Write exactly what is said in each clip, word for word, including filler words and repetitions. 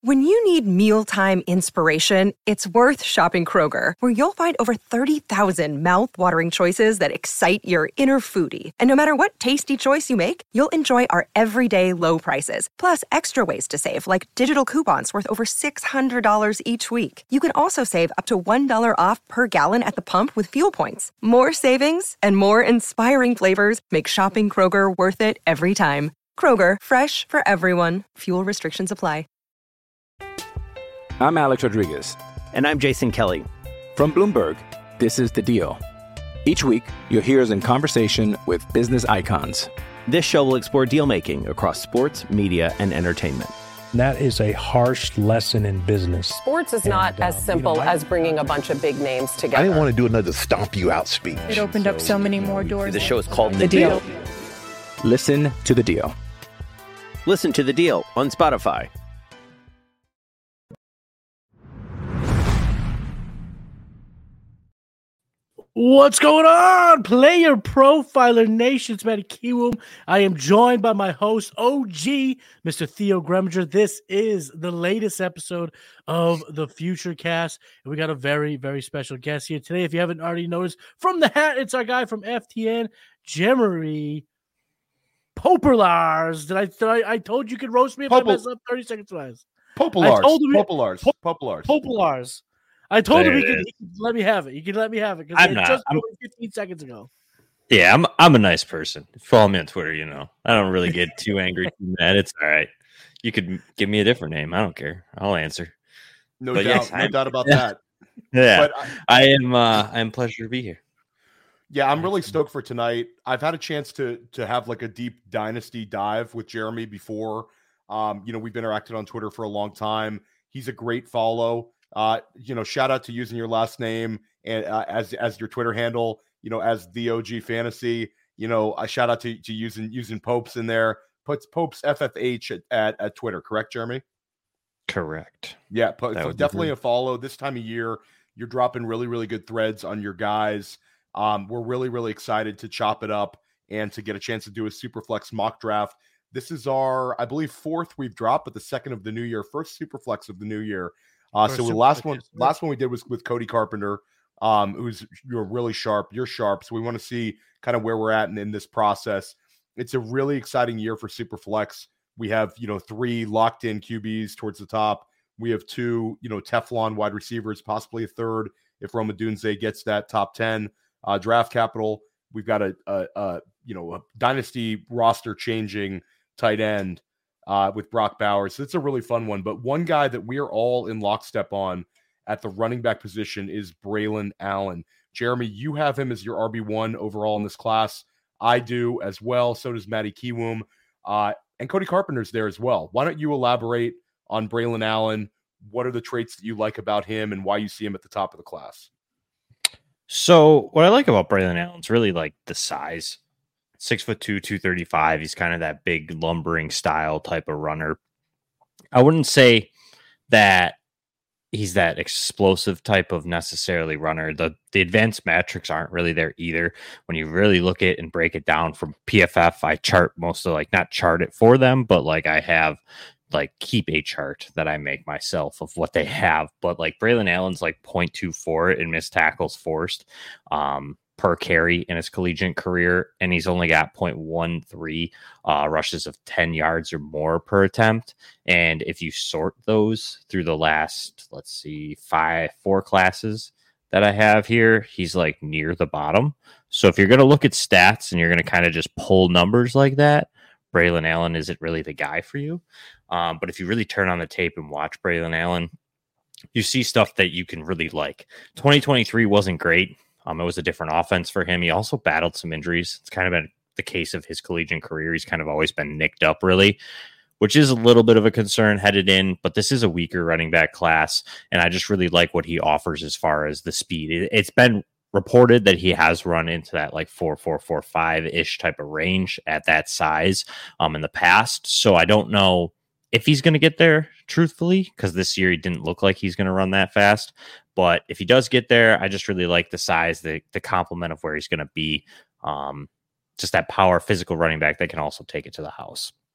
When you need mealtime inspiration, it's worth shopping Kroger, where you'll find over thirty thousand mouth-watering choices that excite your inner foodie. And no matter what tasty choice you make, you'll enjoy our everyday low prices, plus extra ways to save, like digital coupons worth over six hundred dollars each week. You can also save up to one dollar off per gallon at the pump with fuel points. More savings and more inspiring flavors make shopping Kroger worth it every time. Kroger, fresh for everyone. Fuel restrictions apply. I'm Alex Rodriguez. And I'm Jason Kelly. From Bloomberg, this is The Deal. Each week, you'll hear us in conversation with business icons. This show will explore deal-making across sports, media, and entertainment. That is a harsh lesson in business. Sports is and, not uh, as simple you know, I, as bringing a bunch of big names together. I didn't want to do another stomp you out speech. It opened so, up so many more doors. The show is called The, the deal. deal. Listen to The Deal. Listen to The Deal on Spotify. What's going on, Player Profiler Nation? It's Matty Kiwoom. I am joined by my host, O G, Mister Theo Greminger. This is the latest episode of the Future Cast, and we got a very, very special guest here today. If you haven't already noticed, from the hat, it's our guy from F T N, Jeremy Popelars. Did I, did I? I told you could roast me if Popel- I mess up. Thirty seconds less. Popelars. Popelars. Pop- Popelars. Popelars. I told there him he could, he could let me have it. He could let me have it because I'm it not. just I'm, fifteen seconds ago. Yeah, I'm I'm a nice person. Follow me on Twitter, you know. I don't really get too angry, too mad. It's all right. You could give me a different name. I don't care. I'll answer. No but doubt. Yes, no I'm, doubt about yeah. that. Yeah. But I, I am uh I'm pleasure to be here. Yeah, I'm really stoked for tonight. I've had a chance to to have like a deep dynasty dive with Jeremy before. Um, you know, we've interacted on Twitter for a long time. He's a great follow. Uh, you know, shout out to using your last name and uh, as as your Twitter handle, you know, as the O G Fantasy. You know, a shout out to, to using using Popes in there. Puts Popes F F H at, at, at Twitter, correct, Jeremy? Correct. Yeah, po- so definitely a follow. This time of year, you're dropping really, really good threads on your guys. Um, we're really, really excited to chop it up and to get a chance to do a Superflex mock draft. This is our, I believe, fourth we've dropped, but the second of the new year, first Superflex of the new year. Uh, so the last one, last one we did was with Cody Carpenter, um, who's you're really sharp. You're sharp, so we want to see kind of where we're at in, in this process. It's a really exciting year for Superflex. We have you know three locked in Q Bs towards the top. We have two you know Teflon wide receivers, possibly a third if Roma Dunze gets that top ten uh, draft capital. We've got a, a, a you know a dynasty roster changing tight end. Uh, with Brock Bowers. So it's a really fun one. But one guy that we are all in lockstep on at the running back position is Braylon Allen. Jeremy, you have him as your R B one overall in this class. I do as well. So does Matty Kiwoom. Uh, and Cody Carpenter's there as well. Why don't you elaborate on Braylon Allen? What are the traits that you like about him and why you see him at the top of the class? So what I like about Braylon Allen's really like the size. Six foot two, two thirty-five. He's kind of that big lumbering style type of runner. I wouldn't say that he's that explosive type of necessarily runner. The the advanced metrics aren't really there either. When you really look at and break it down from P F F, I chart most of like not chart it for them, but like I have like keep a chart that I make myself of what they have. But like Braylon Allen's like point two four in missed tackles forced. Um, per carry in his collegiate career, and he's only got point one three uh, rushes of ten yards or more per attempt. And if you sort those through the last, let's see, five, four classes that I have here, he's like near the bottom. So if you're going to look at stats and you're going to kind of just pull numbers like that, Braylon Allen isn't really the guy for you. Um, but if you really turn on the tape and watch Braylon Allen, you see stuff that you can really like. twenty twenty-three wasn't great. Um, it was a different offense for him. He also battled some injuries. It's kind of been the case of his collegiate career. He's kind of always been nicked up, really, which is a little bit of a concern headed in. But this is a weaker running back class, and I just really like what he offers as far as the speed. It, it's been reported that he has run into that like four four four five ish type of range at that size um, in the past. So I don't know if he's going to get there, truthfully, because this year he didn't look like he's going to run that fast. But if he does get there, I just really like the size, the the complement of where he's going to be. Um, just that power, physical running back that can also take it to the house.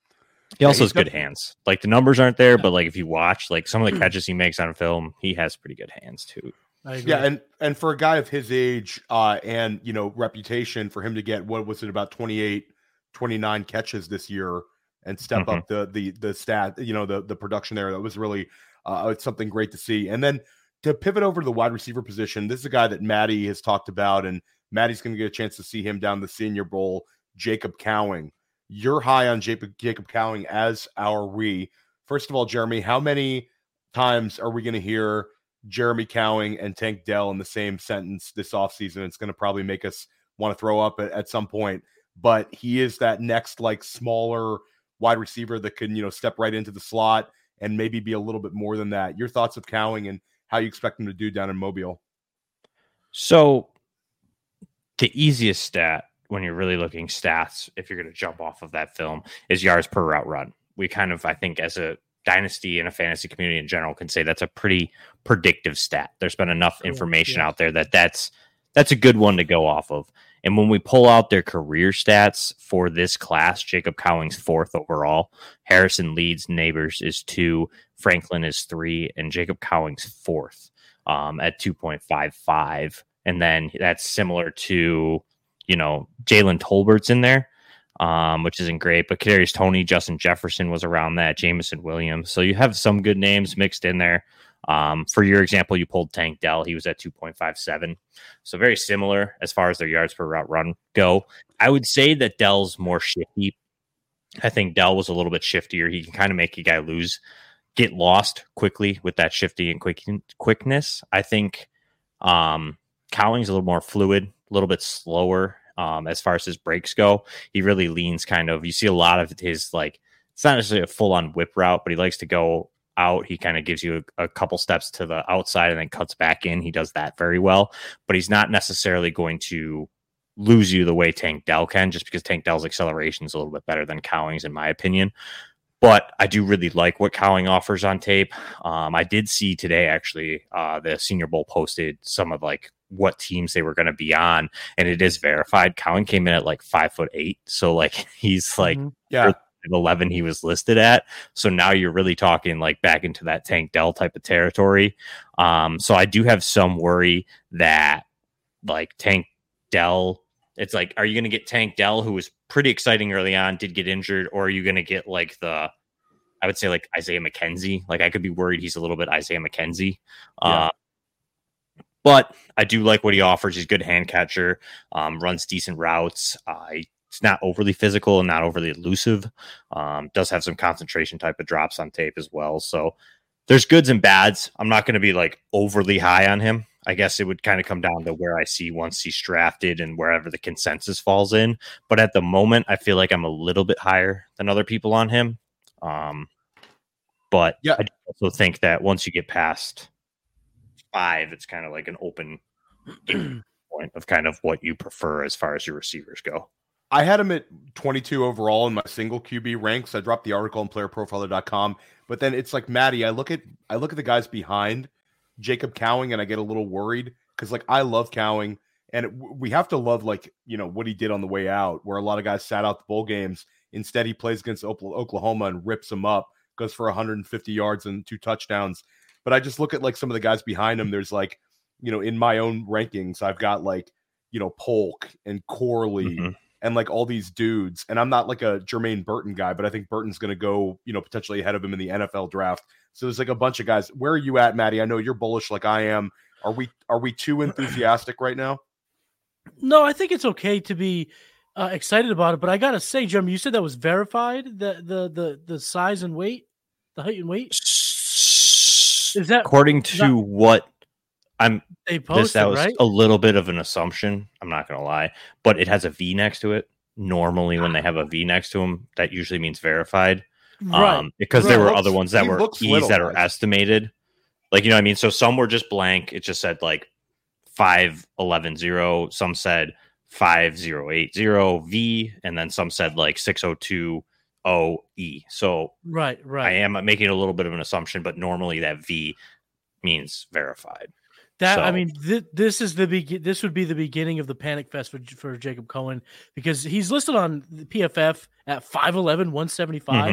He also has good hands. Like the numbers aren't there, but like if you watch like some of the catches he makes on film, he has pretty good hands too. Yeah, and and for a guy of his age uh, and you know reputation, for him to get what was it about twenty-eight, twenty-nine catches this year and step mm-hmm. up the the the stat, you know the the production there, that was really uh, it's something great to see. And then to pivot over to the wide receiver position, this is a guy that Maddie has talked about, and Maddie's going to get a chance to see him down the Senior Bowl. Jacob Cowing. You're high on Jacob, Jacob Cowing, as are we. First of all, Jeremy, how many times are we going to hear Jeremy Cowing and Tank Dell in the same sentence this offseason? It's going to probably make us want to throw up at, at some point. But he is that next, like, smaller wide receiver that can, you know, step right into the slot and maybe be a little bit more than that. Your thoughts of Cowing and how you expect him to do down in Mobile? So the easiest stat when you're really looking stats, if you're going to jump off of that film, is yards per route run. We kind of, I think, as a dynasty and a fantasy community in general, can say that's a pretty predictive stat. There's been enough information yeah. out there that that's that's a good one to go off of. And when we pull out their career stats for this class, Jacob Cowing's fourth overall, Harrison Leeds Neighbors is two, Franklin is three, and Jacob Cowing's fourth um, at two point five five. And then that's similar to, you know, Jalen Tolbert's in there, um, which isn't great, but Kadarius Toney, Justin Jefferson was around that, Jameson Williams. So you have some good names mixed in there. Um, for your example, you pulled Tank Dell. He was at two point five seven. So very similar as far as their yards per route run go. I would say that Dell's more shifty. I think Dell was a little bit shiftier. He can kind of make a guy lose, get lost quickly with that shifty and quick quickness. I think um, Cowing's a little more fluid, a little bit slower um, as far as his breaks go. He really leans kind of, you see a lot of his, like, it's not necessarily a full on whip route, but he likes to go out. He kind of gives you a, a couple steps to the outside and then cuts back in. He does that very well, but he's not necessarily going to lose you the way Tank Dell can, just because Tank Dell's acceleration is a little bit better than Cowing's, in my opinion. But I do really like what Cowing offers on tape. Um, I did see today, actually, uh, the Senior Bowl posted some of like what teams they were going to be on, and it is verified. Cowing came in at like five foot eight, so like he's like mm-hmm. yeah. eleven he was listed at. So now you're really talking like back into that Tank Dell type of territory. Um, so I do have some worry that like Tank Dell, it's like, are you going to get Tank Dell, who was pretty exciting early on, did get injured, or are you going to get like the, I would say like Isaiah McKenzie? Like I could be worried he's a little bit Isaiah McKenzie. Yeah. Uh, but I do like what he offers. He's a good hand catcher, um, runs decent routes. Uh, he, It's not overly physical and not overly elusive. Um, does have some concentration type of drops on tape as well. So there's goods and bads. I'm not going to be like overly high on him. I guess it would kind of come down to where I see once he's drafted and wherever the consensus falls in. But at the moment, I feel like I'm a little bit higher than other people on him. Um, but yeah. I also think that once you get past five, it's kind of like an open point of kind of what you prefer as far as your receivers go. I had him at twenty-two overall in my single Q B ranks. I dropped the article on player profiler dot com, but then it's like, Maddie, I look at I look at the guys behind Jacob Cowing and I get a little worried because like I love Cowing and it, we have to love like, you know, what he did on the way out, where a lot of guys sat out the bowl games. Instead, he plays against Oklahoma and rips them up, goes for one hundred fifty yards and two touchdowns. But I just look at like some of the guys behind him. There's like, you know, in my own rankings, I've got like, you know, Polk and Corley. Mm-hmm. And like all these dudes, and I'm not like a Jermaine Burton guy, but I think Burton's going to go, you know, potentially ahead of him in the N F L draft. So there's like a bunch of guys. Where are you at, Maddie? I know you're bullish like I am. Are we are we too enthusiastic right now? No, I think it's okay to be uh, excited about it. But I gotta say, Jeremy, you said that was verified. The the the the size and weight, the height and weight. Is that according to that, what? I'm they posted, this, that was right? a little bit of an assumption. I'm not going to lie, but it has a V next to it. Normally, when they have a V next to them, that usually means verified. Right. Um, because right. there were looks, other ones that were E's that are right? estimated. Like, you know what I mean? So some were just blank. It just said like five eleven zero. Some said five zero eight zero V. And then some said like six oh two oh E. So right, right. I am making a little bit of an assumption, but normally that V means verified. That so. I mean, th- this is the be- This would be the beginning of the panic fest for, for Jacob Cowing, because he's listed on the P F F at five eleven, one seventy-five, mm-hmm.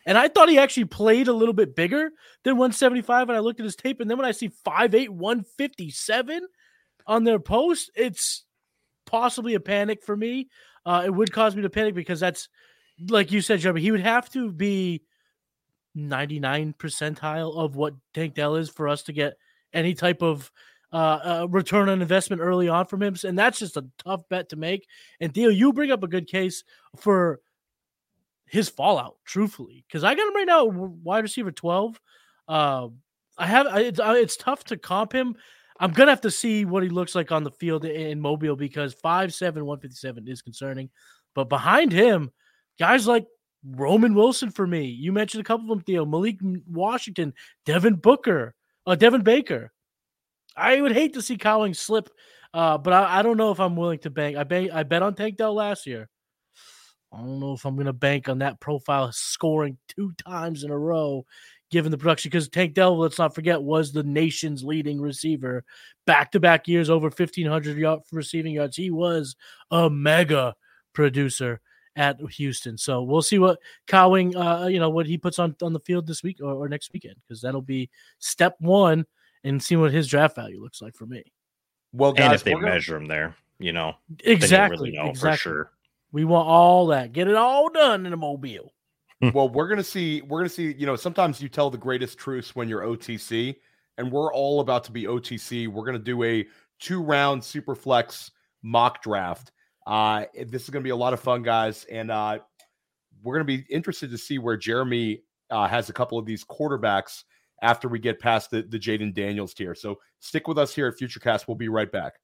And I thought he actually played a little bit bigger than one seventy-five. And I looked at his tape, and then when I see five eight, one fifty-seven on their post, it's possibly a panic for me. Uh, it would cause me to panic because that's, like you said, Jeremy, he would have to be ninety-nine percentile of what Tank Dell is for us to get any type of uh, uh, return on investment early on from him. And that's just a tough bet to make. And Theo, you bring up a good case for his fallout, truthfully, because I got him right now wide receiver twelve. Uh, I have it's, it's tough to comp him. I'm gonna have to see what he looks like on the field in Mobile because five seven, one fifty-seven is concerning. But behind him, guys like Roman Wilson for me. You mentioned a couple of them, Theo. Malik Washington, Devin Booker, uh, Devin Baker. I would hate to see Cowling slip, uh, but I, I don't know if I'm willing to bank. I bank, I bet on Tank Dell last year. I don't know if I'm going to bank on that profile scoring two times in a row, given the production, because Tank Dell, let's not forget, was the nation's leading receiver. Back-to-back years, over fifteen hundred yard receiving yards. He was a mega producer at Houston. So we'll see what Cowing, uh, you know, what he puts on, on the field this week or, or next weekend, because that'll be step one and see what his draft value looks like for me. Well, guys, and if they gonna... measure him there, you know, exactly, really know exactly. for sure. We want all that. Get it all done in a Mobile. Well, we're gonna see. We're gonna see. You know, sometimes you tell the greatest truths when you're O T C, and we're all about to be O T C. We're gonna do a two-round Superflex mock draft. Uh, this is gonna be a lot of fun, guys, and uh, we're gonna be interested to see where Jeremy uh, has a couple of these quarterbacks after we get past the the Jaden Daniels tier. So stick with us here at FutureCast. We'll be right back.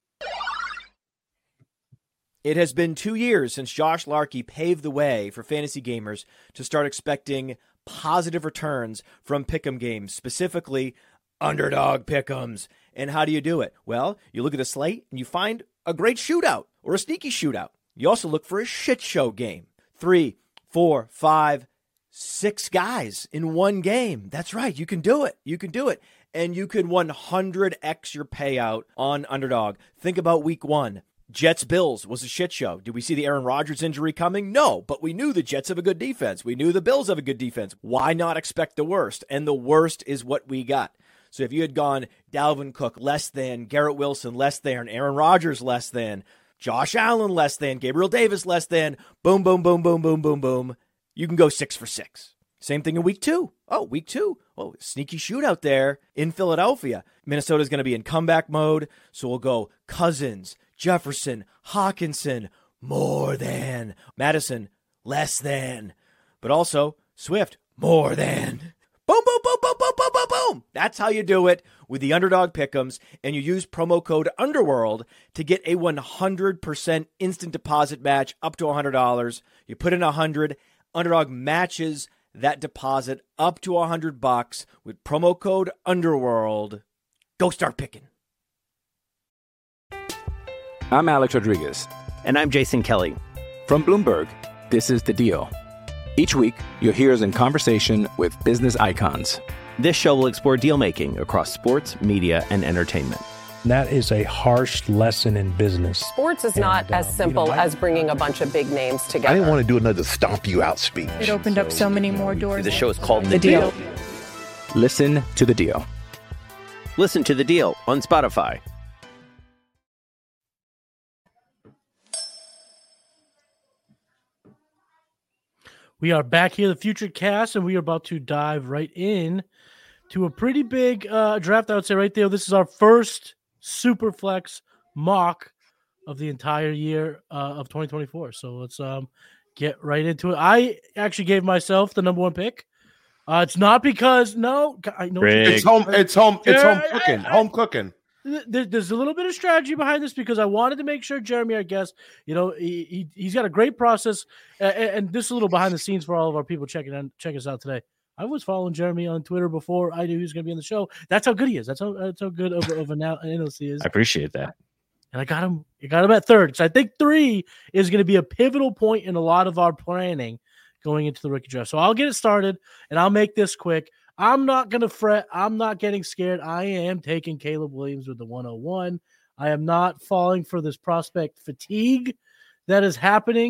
It has been two years since Josh Larkey paved the way for fantasy gamers to start expecting positive returns from pick'em games, specifically underdog pick'ems. And how do you do it? Well, you look at a slate and you find a great shootout or a sneaky shootout. You also look for a shit show game. Three, four, five, six guys in one game. That's right. You can do it. You can do it. And you can one hundred x your payout on underdog. Think about week one. Jets-Bills was a shit show. Did we see the Aaron Rodgers injury coming? No, but we knew the Jets have a good defense. We knew the Bills have a good defense. Why not expect the worst? And the worst is what we got. So if you had gone Dalvin Cook less than, Garrett Wilson less than, Aaron Rodgers less than, Josh Allen less than, Gabriel Davis less than, boom, boom, boom, boom, boom, boom, boom, you can go six for six. Same thing in week two. Oh, week two. Oh, sneaky shootout there in Philadelphia. Minnesota's going to be in comeback mode, so we'll go Cousins, Jefferson, Hawkinson, more than. Madison, less than. But also, Swift, more than. Boom, boom, boom, boom, boom, boom, boom, boom. That's how you do it with the Underdog Pick'ems, and you use promo code UNDERWORLD to get a one hundred percent instant deposit match up to one hundred dollars. You put in one hundred dollars, Underdog matches that deposit up to one hundred bucks with promo code UNDERWORLD. Go start picking. I'm Alex Rodriguez. And I'm Jason Kelly. From Bloomberg, this is The Deal. Each week, you'll hear us in conversation with business icons. This show will explore deal-making across sports, media, and entertainment. That is a harsh lesson in business. Sports is And, not uh, as simple you know, I- as bringing a bunch of big names together. I didn't want to do another stomp you out speech. It opened up so many more doors. The show is called The The Deal. Deal. Listen to The Deal. Listen to The Deal on Spotify. We are back here, the Future Cast, and we are about to dive right in to a pretty big uh, draft, I would say, right there. This is our first Superflex mock of the entire year uh, of twenty twenty-four. So let's um, get right into it. I actually gave myself the number one pick. Uh, it's not because, no, I know It's home. It's home. It's Yeah, home I- cooking. I- Home cooking. There, there's a little bit of strategy behind this because I wanted to make sure Jeremy, our guest, you know, he, he he's got a great process, uh, and this is a little behind the scenes for all of our people checking on check us out today. I was following Jeremy on Twitter before I knew he was going to be on the show. That's how good he is. That's how that's how good of, of an analyst he is. I appreciate that. And I got him. I got him at third. So I think three is going to be a pivotal point in a lot of our planning going into the rookie draft. So I'll get it started, and I'll make this quick. I'm not going to fret. I'm not getting scared. I am taking Caleb Williams with the one oh one. I am not falling for this prospect fatigue that is happening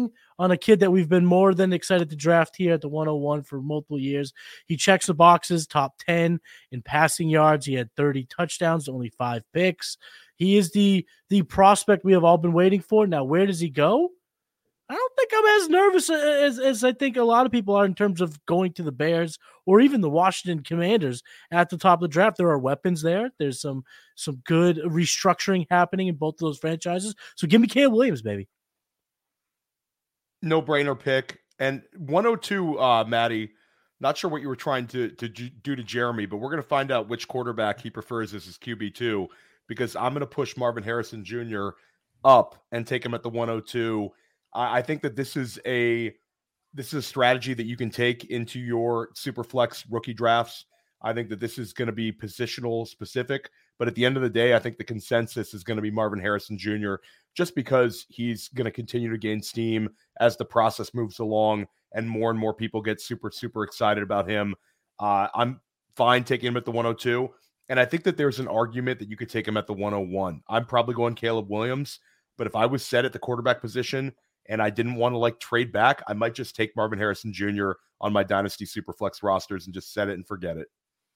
on a kid that we've been more than excited to draft here at the one oh one for multiple years. He checks the boxes, top ten in passing yards. He had thirty touchdowns, only five picks. He is the the prospect we have all been waiting for. Now, where does he go? I don't think I'm as nervous as, as I think a lot of people are in terms of going to the Bears or even the Washington Commanders at the top of the draft. There are weapons there. There's some some good restructuring happening in both of those franchises. So give me Caleb Williams, baby. No-brainer pick. And one oh two, uh, Maddie, not sure what you were trying to, to do to Jeremy, but we're going to find out which quarterback he prefers as his Q B two, because I'm going to push Marvin Harrison Junior up and take him at the one oh two. I think that this is a this is a strategy that you can take into your super flex rookie drafts. I think that this is going to be positional specific, but at the end of the day, I think the consensus is going to be Marvin Harrison Junior just because he's going to continue to gain steam as the process moves along and more and more people get super, super excited about him. Uh, I'm fine taking him at the one oh two, and I think that there's an argument that you could take him at the one oh one. I'm probably going Caleb Williams, but if I was set at the quarterback position and I didn't want to like trade back, I might just take Marvin Harrison Junior on my Dynasty Superflex rosters and just set it and forget it.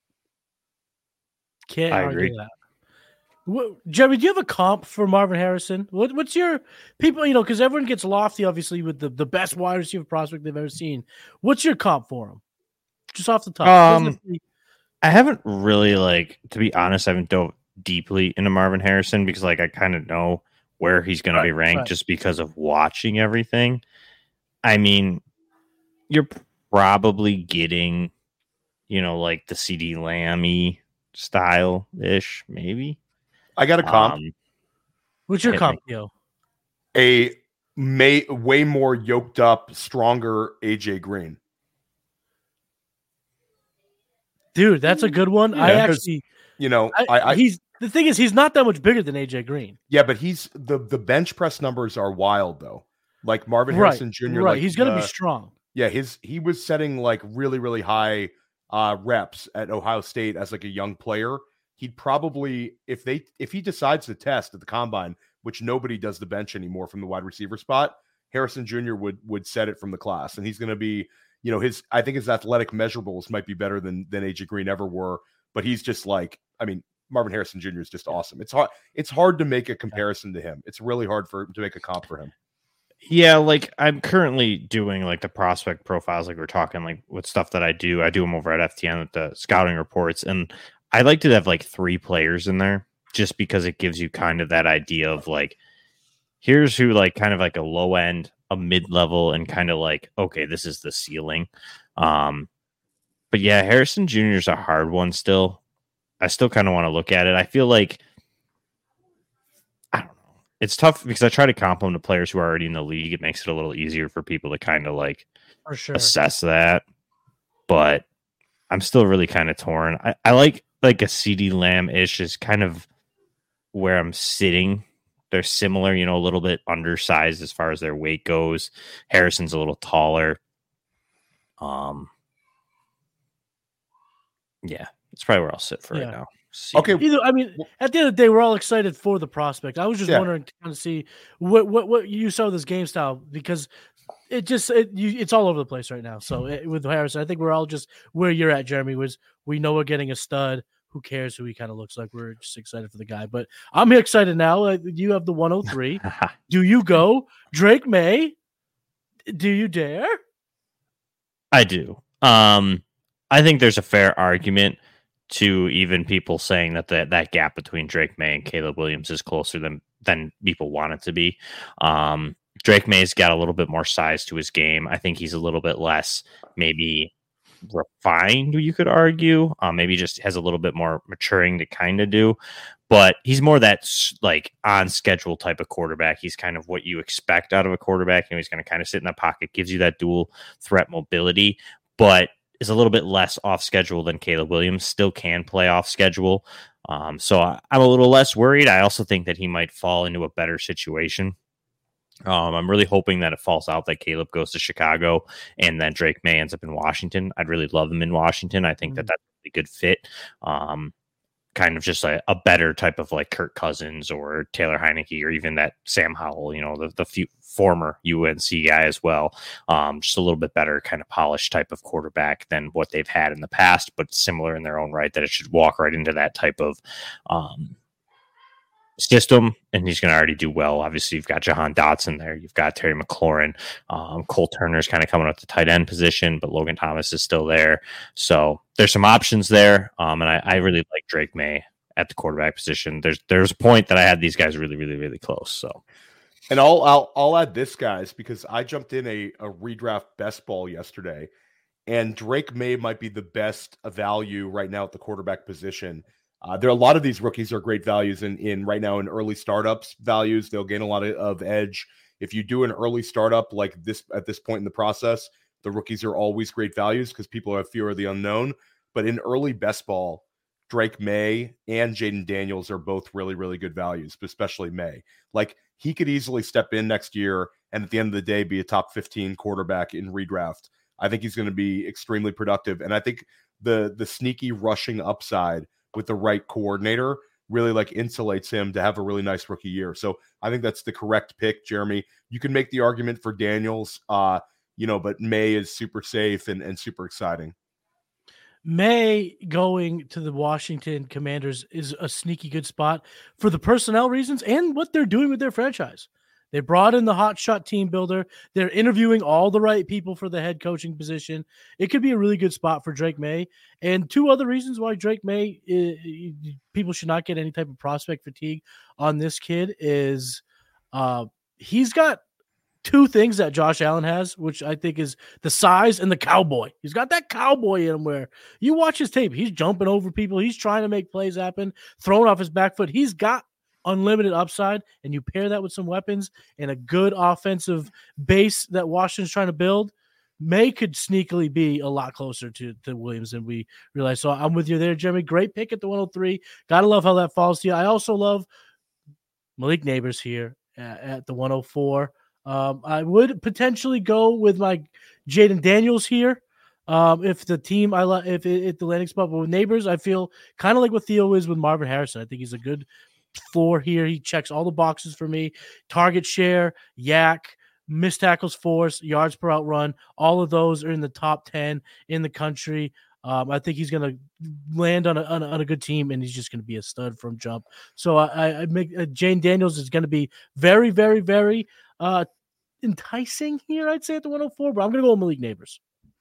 Can't I argue agree. that. What, Jeremy, do you have a comp for Marvin Harrison? What, what's your people, you know, because everyone gets lofty, obviously, with the, the best wide receiver prospect they've ever seen. What's your comp for him? Just off the top. Um, I haven't really, like, to be honest, I haven't dove deeply into Marvin Harrison because, like, I kind of know where he's going Right, to be ranked right. just because of watching everything. I mean, you're probably getting, you know, like the C D Lamb-y style-ish, maybe. I got a comp. Um, What's your hit comp, me. yo? A may, way more yoked up, stronger A J Green. Dude, that's a good one. I Yeah, 'cause, actually, You know, I, I, I he's the thing is he's not that much bigger than A J Green. yeah, but he's the the bench press numbers are wild though. Like Marvin Right, Harrison Junior Right, like he's going to the- be strong. Yeah, his he was setting like really really high uh, reps at Ohio State as like a young player. He'd probably if they if he decides to test at the combine, which nobody does the bench anymore from the wide receiver spot, Harrison Junior would would set it from the class, and he's going to be, you know, his I think his athletic measurables might be better than than A J Green ever were, but he's just like I mean Marvin Harrison Junior is just awesome. It's hard it's hard to make a comparison to him. It's really hard for to make a comp for him. Yeah, like I'm currently doing like the prospect profiles, like we're talking like with stuff that I do. I do them over at F T N with the scouting reports, and I like to have like three players in there just because it gives you kind of that idea of like, here's who like kind of like a low end, a mid level, and kind of like, okay, this is the ceiling. Um, but yeah, Harrison Junior is a hard one still. I still kind of want to look at it. I feel like I don't know. It's tough because I try to comp them to players who are already in the league. It makes it a little easier for people to kind of like For sure. assess that. But I'm still really kind of torn. I, I like like a C D Lamb-ish is kind of where I'm sitting. They're similar, you know, a little bit undersized as far as their weight goes. Harrison's a little taller. Um, yeah, it's probably where I'll sit for Yeah. right now. See. Okay, Either, I mean, at the end of the day, we're all excited for the prospect. I was just Yeah. wondering to kind of see what what what you saw with this game style because it just it, you, it's all over the place right now. So it, with Harrison, I think we're all just where you're at, Jeremy. Was we know we're getting a stud. Who cares who he kind of looks like? We're just excited for the guy. But I'm excited now. Uh, you have the one oh three. Do you go Drake May? Do you dare? I do. Um, I think there's a fair argument to even people saying that the, that gap between Drake May and Caleb Williams is closer than than people want it to be. Um, Drake May's got a little bit more size to his game. I think he's a little bit less maybe refined, you could argue. Um, maybe just has a little bit more maturing to kind of do. But he's more that like on schedule type of quarterback. He's kind of what you expect out of a quarterback. You know, he's going to kind of sit in the pocket, gives you that dual threat mobility, but is a little bit less off schedule than Caleb Williams. Still can play off schedule. Um, so I, I'm a little less worried. I also think that he might fall into a better situation. Um, I'm really hoping that it falls out that Caleb goes to Chicago and then Drake May ends up in Washington. I'd really love him in Washington. I think mm-hmm. that that's a really good fit. Um, kind of just a, a better type of like Kirk Cousins or Taylor Heineke or even that Sam Howell, you know, the, the few, former U N C guy as well. Um, just a little bit better kind of polished type of quarterback than what they've had in the past, but similar in their own right, that it should walk right into that type of um, system, and he's going to already do well. Obviously, you've got Jahan Dotson there. You've got Terry McLaurin. Um, Cole Turner's kind of coming up the tight end position, but Logan Thomas is still there. So there's some options there, um, and I, I really like Drake May at the quarterback position. There's there's a point that I had these guys really, really, really close. So, and I'll I'll I'll add this, guys, because I jumped in a, a redraft best ball yesterday, and Drake May might be the best value right now at the quarterback position. Uh, there are a lot of these rookies are great values in, in right now in early startups values. They'll gain a lot of, of edge. If you do an early startup like this at this point in the process, the rookies are always great values because people have fear of the unknown. But in early best ball, Drake May and Jaden Daniels are both really, really good values, but especially May. Like he could easily step in next year and at the end of the day be a top fifteen quarterback in redraft. I think he's going to be extremely productive. And I think the the sneaky rushing upside with the right coordinator really like insulates him to have a really nice rookie year. So I think that's the correct pick, Jeremy. You can make the argument for Daniels, uh, you know, but May is super safe and, and super exciting. May going to the Washington Commanders is a sneaky good spot for the personnel reasons and what they're doing with their franchise. They brought in the hotshot team builder. They're interviewing all the right people for the head coaching position. It could be a really good spot for Drake May. And two other reasons why Drake May, uh, people should not get any type of prospect fatigue on this kid is uh, he's got two things that Josh Allen has, which I think is the size and the cowboy. He's got that cowboy in him where you watch his tape. He's jumping over people. He's trying to make plays happen, throwing off his back foot. He's got unlimited upside, and you pair that with some weapons and a good offensive base that Washington's trying to build, May could sneakily be a lot closer to, to Williams than we realize. So I'm with you there, Jeremy. Great pick at the one oh three. Gotta love how that falls to you. I also love Malik Neighbors here at, at the one oh four. Um, I would potentially go with my Jaden Daniels here. Um, if the team I like, if it, if the landing spot, but with Neighbors, I feel kind of like what Theo is with Marvin Harrison. I think he's a good floor here. He checks all the boxes for me. Target share, yak, missed tackles force, yards per out run. All of those are in the top ten in the country. Um, I think he's going to land on a, on a on a good team, and he's just going to be a stud from jump. So I, I make uh, Jane Daniels is going to be very, very, very uh, enticing here, I'd say, at the one oh four, but I'm going to go with Malik Neighbors.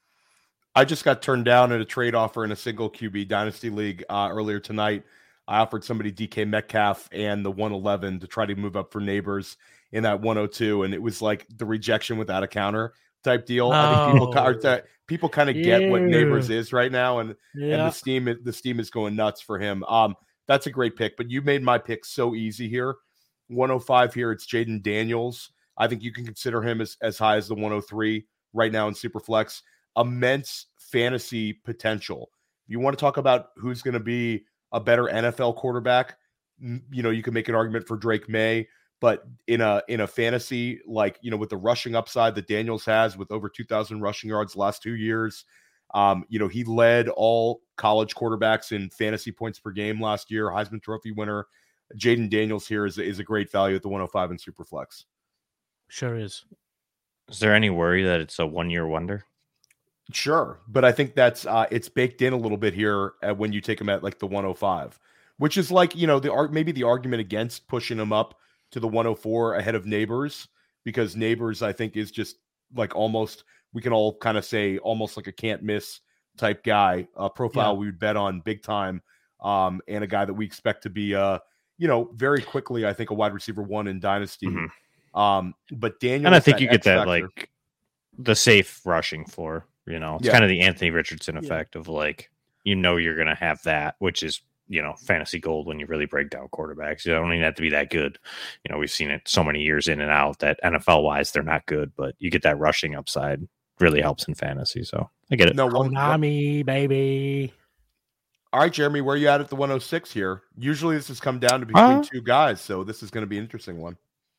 I just got turned down at a trade offer in a single Q B Dynasty League uh, earlier tonight. I offered somebody D K Metcalf and the one eleven to try to move up for Neighbors in that one oh two, and it was like the rejection without a counter type deal. Oh. I think people are, people kind of get yeah. what Neighbors is right now, and yeah. and the steam the steam is going nuts for him. Um, that's a great pick, but you made my pick so easy here. one oh five here, it's Jaden Daniels. I think you can consider him as, as high as the one oh three right now in Superflex. Immense fantasy potential. You want to talk about who's going to be a better N F L quarterback? You know, you can make an argument for Drake May, but in a in a fantasy, like, you know, with the rushing upside that Daniels has with over two thousand rushing yards the last two years, um, you know, he led all college quarterbacks in fantasy points per game last year, Heisman Trophy winner. Jaden Daniels here is, is a great value at the one oh five in Superflex. Sure is. Is there any worry that it's a one-year wonder? Sure, but I think that's uh, it's baked in a little bit here at when you take him at like the one oh five, which is like, you know, the maybe the argument against pushing him up to the one oh four ahead of Neighbors, because Neighbors I think is just like almost, we can all kind of say almost like a can't miss type guy, a profile yeah. we would bet on big time, um, and a guy that we expect to be, uh, you know, very quickly I think a wide receiver one in Dynasty. Mm-hmm. Um, but Daniel, and I think you get that factor. Like the safe rushing floor. You know, it's yeah. kind of the Anthony Richardson effect yeah. of like, you know, you're going to have that, which is, you know, fantasy gold when you really break down quarterbacks. You don't even have to be that good. You know, we've seen it so many years in and out that N F L wise, they're not good, but you get that rushing upside, really helps in fantasy. So I get it. No, Konami, baby. All right, Jeremy, where are you at at the one oh six here? Usually this has come down to between uh, two guys, so this is going to be an interesting one.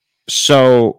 So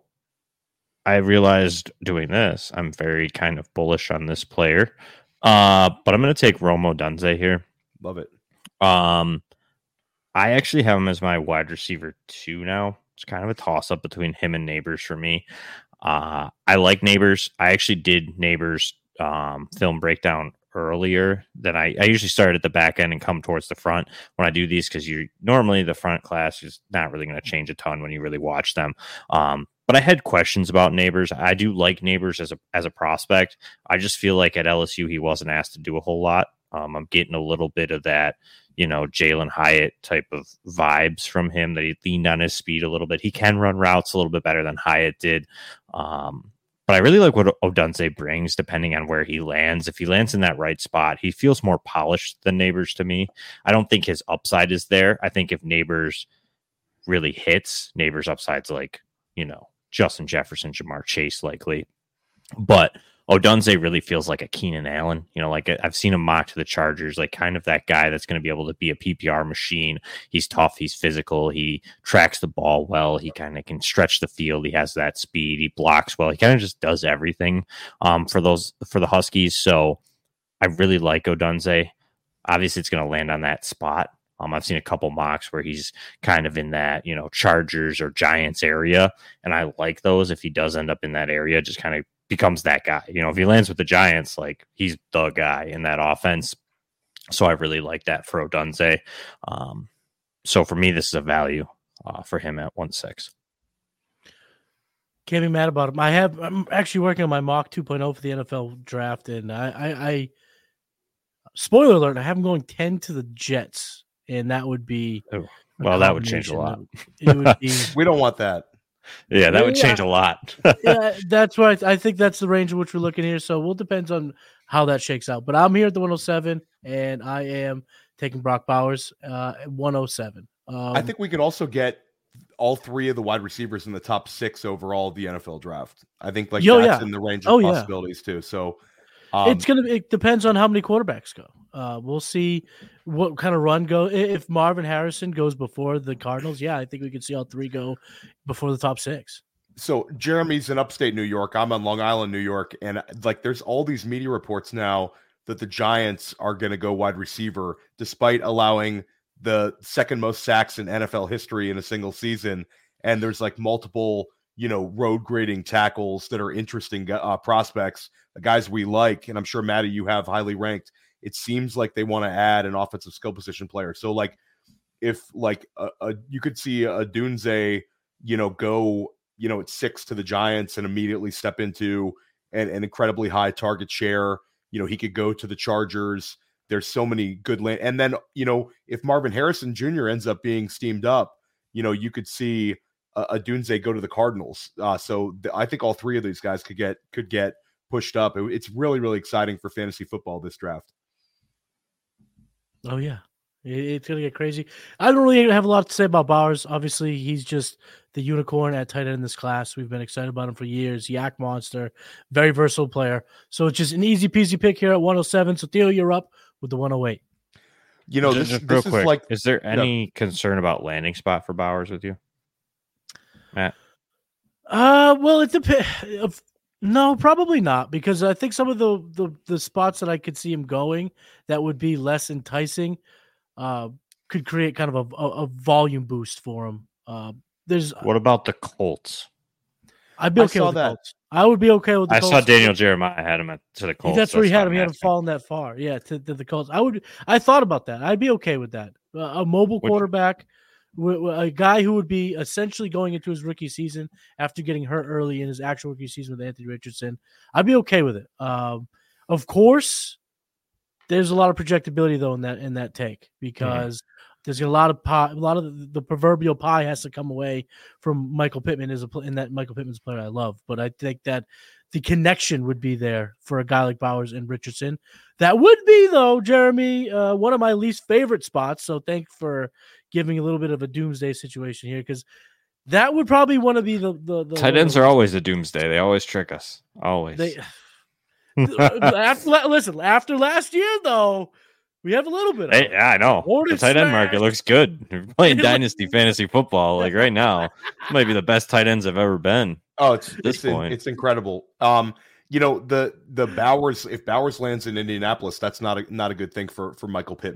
I realized doing this, I'm very kind of bullish on this player, uh, but I'm going to take Rome Odunze here. Love it. Um, I actually have him as my wide receiver two now. It's kind of a toss up between him and Neighbors for me. Uh, I like Neighbors. I actually did Neighbors um, film breakdown earlier than I, I usually start at the back end and come towards the front when I do these, because you normally the front class is not really going to change a ton when you really watch them. Um, but I had questions about Neighbors. I do like Neighbors as a as a prospect. I just feel like at L S U he wasn't asked to do a whole lot. Um, I'm getting a little bit of that, you know, Jalen Hyatt type of vibes from him, that he leaned on his speed a little bit. He can run routes a little bit better than Hyatt did. Um, but I really like what Odunze brings, depending on where he lands. If he lands in that right spot, he feels more polished than Neighbors to me. I don't think his upside is there. I think if Neighbors really hits, Neighbors' upside's like, you know, Justin Jefferson, Jamar Chase likely. But Odunze really feels like a Keenan Allen. You know, like I've seen him mock to the Chargers, like kind of that guy that's going to be able to be a P P R machine. He's tough. He's physical. He tracks the ball well. He kind of can stretch the field. He has that speed. He blocks well. He kind of just does everything um, for those, for the Huskies. So I really like Odunze. Obviously, it's going to land on that spot. Um, I've seen a couple mocks where he's kind of in that, you know, Chargers or Giants area. And I like those. If he does end up in that area, just kind of becomes that guy. You know, if he lands with the Giants, like he's the guy in that offense. So I really like that for Odunze. Um, so for me, this is a value uh, for him at one six. Can't be mad about him. I have, I'm actually working on my mock two point oh for the N F L draft, and I, I, I spoiler alert, I have him going ten to the Jets, and that would be oh, well, that would change a lot. It would be, we don't want that. Yeah, that would change a lot. Yeah, that's right. I think that's the range in which we're looking here. So we'll depends on how that shakes out. But I'm here at the one oh seven, and I am taking Brock Bowers uh, at one oh seven. Um, I think we could also get all three of the wide receivers in the top six overall of the N F L draft. I think like yo, that's yeah. in the range of oh, possibilities yeah. too. So um, it's gonna. It depends on how many quarterbacks go. Uh, we'll see what kind of run go. If Marvin Harrison goes before the Cardinals, yeah, I think we could see all three go before the top six. So Jeremy's in upstate New York. I'm on Long Island, New York, and like there's all these media reports now that the Giants are going to go wide receiver, despite allowing the second most sacks in N F L history in a single season. And there's like multiple, you know, road grading tackles that are interesting uh, prospects, guys we like. And I'm sure, Maddie, you have highly ranked. It seems like they want to add an offensive skill position player. So like if like a, a, you could see a Dunze, you know, go, you know, at six to the Giants and immediately step into an, an incredibly high target share. You know, he could go to the Chargers. There's so many good land. And then, you know, if Marvin Harrison Junior ends up being steamed up, you know, you could see a, a Dunze go to the Cardinals. Uh, so th- I think all three of these guys could get, could get pushed up. It, it's really, really exciting for fantasy football, this draft. Oh, yeah. It's going to get crazy. I don't really have a lot to say about Bowers. Obviously, he's just the unicorn at tight end in this class. We've been excited about him for years. Yak monster, very versatile player. So it's just an easy peasy pick here at one oh seven. So Theo, you're up with the one oh eight. You know, just, this, just this real is quick, like, is there any yeah. concern about landing spot for Bowers with you, Matt? Uh, well, it depends. No, probably not, because I think some of the, the the spots that I could see him going that would be less enticing uh, could create kind of a, a, a volume boost for him. Uh, there's what about the Colts? I'd be okay with the that. Colts. I would be okay with the I Colts. I saw Daniel Jeremiah had him at, to the Colts. That's where he had him. He hadn't fallen that far. Yeah, to, to the Colts. I would. I thought about that. I'd be okay with that. Uh, a mobile would quarterback. You? A guy who would be essentially going into his rookie season after getting hurt early in his actual rookie season with Anthony Richardson. I'd be okay with it. Um, of course, there's a lot of projectability though in that in that take because mm-hmm. there's a lot of pie, a lot of the, the proverbial pie has to come away from Michael Pittman as a in that Michael Pittman's player I love. But I think that the connection would be there for a guy like Bowers and Richardson. That would be though, Jeremy, uh, one of my least favorite spots. So thank for giving a little bit of a doomsday situation here, because that would probably want to be the, the, the tight ends are always a doomsday. They always trick us. Always. They, after, listen, after last year, though, we have a little bit of hey, yeah, I know. The tight smash. end market looks good. We're playing Dynasty fantasy football like right now. It might be the best tight ends I've ever been. Oh, it's it's, in, it's incredible. Um, you know, the the Bowers, if Bowers lands in Indianapolis, that's not a not a good thing for for Michael Pittman.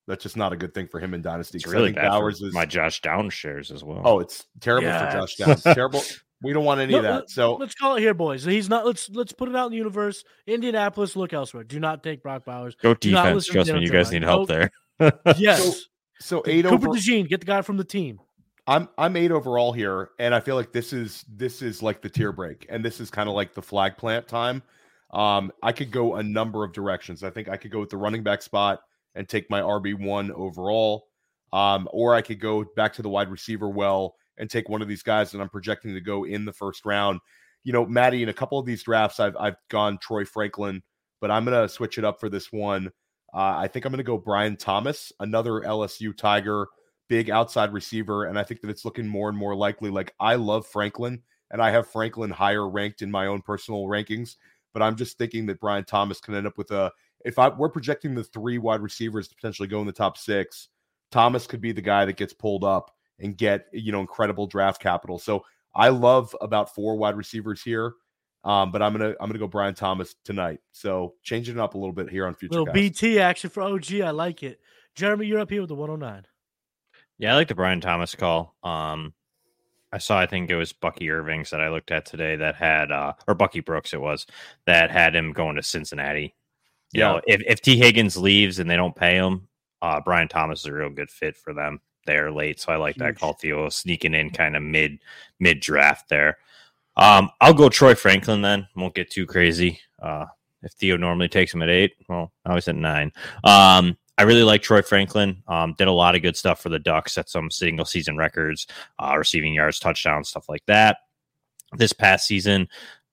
That's just not a good thing for him in Dynasty. It's really I think bad Bowers for is my Josh Downs shares as well. Oh, it's terrible Yes. for Josh Downs. Terrible. We don't want any No, of that. So let's call it here, boys. He's not. Let's let's put it out in the universe. Indianapolis, look elsewhere. Do not take Brock Bowers. Go Do not defense. listen to Trust me, Derek you guys Carr. need help Go- there. Yes. So, so eight Cooper over. DeJean, get the guy from the team. I'm I'm eight overall here, and I feel like this is this is like the tier break, and this is kind of like the flag plant time. Um, I could go a number of directions. I think I could go with the running back spot and take my R B one overall, um, or I could go back to the wide receiver well and take one of these guys that I'm projecting to go in the first round. You know, Maddie, in a couple of these drafts, I've I've gone Troy Franklin, but I'm gonna switch it up for this one. Uh, I think I'm gonna go Brian Thomas, another L S U Tiger, big outside receiver, and I think that it's looking more and more likely. Like, I love Franklin, and I have Franklin higher ranked in my own personal rankings, but I'm just thinking that Brian Thomas can end up with a, if I we're projecting the three wide receivers to potentially go in the top six, Thomas could be the guy that gets pulled up and get, you know, incredible draft capital. So I love about four wide receivers here, um, but I'm gonna I'm gonna go Brian Thomas tonight. So changing it up a little bit here on Future Little Cast. B T action for O G. I like it. Jeremy, you're up here with the one oh nine. Yeah, I like the Brian Thomas call. Um, I saw, I think it was Bucky Irvings that I looked at today that had, uh, or Bucky Brooks it was, that had him going to Cincinnati. You Yeah. know, if, if T. Higgins leaves and they don't pay him, uh, Brian Thomas is a real good fit for them there late. So I like that Huge. call, Theo, sneaking in kind of mid mid draft there. Um, I'll go Troy Franklin then. Won't get too crazy. Uh, if Theo normally takes him at eight, well, I was at nine. Um, I really like Troy Franklin. Um, did a lot of good stuff for the Ducks, set some single season records, uh, receiving yards, touchdowns, stuff like that. This past season,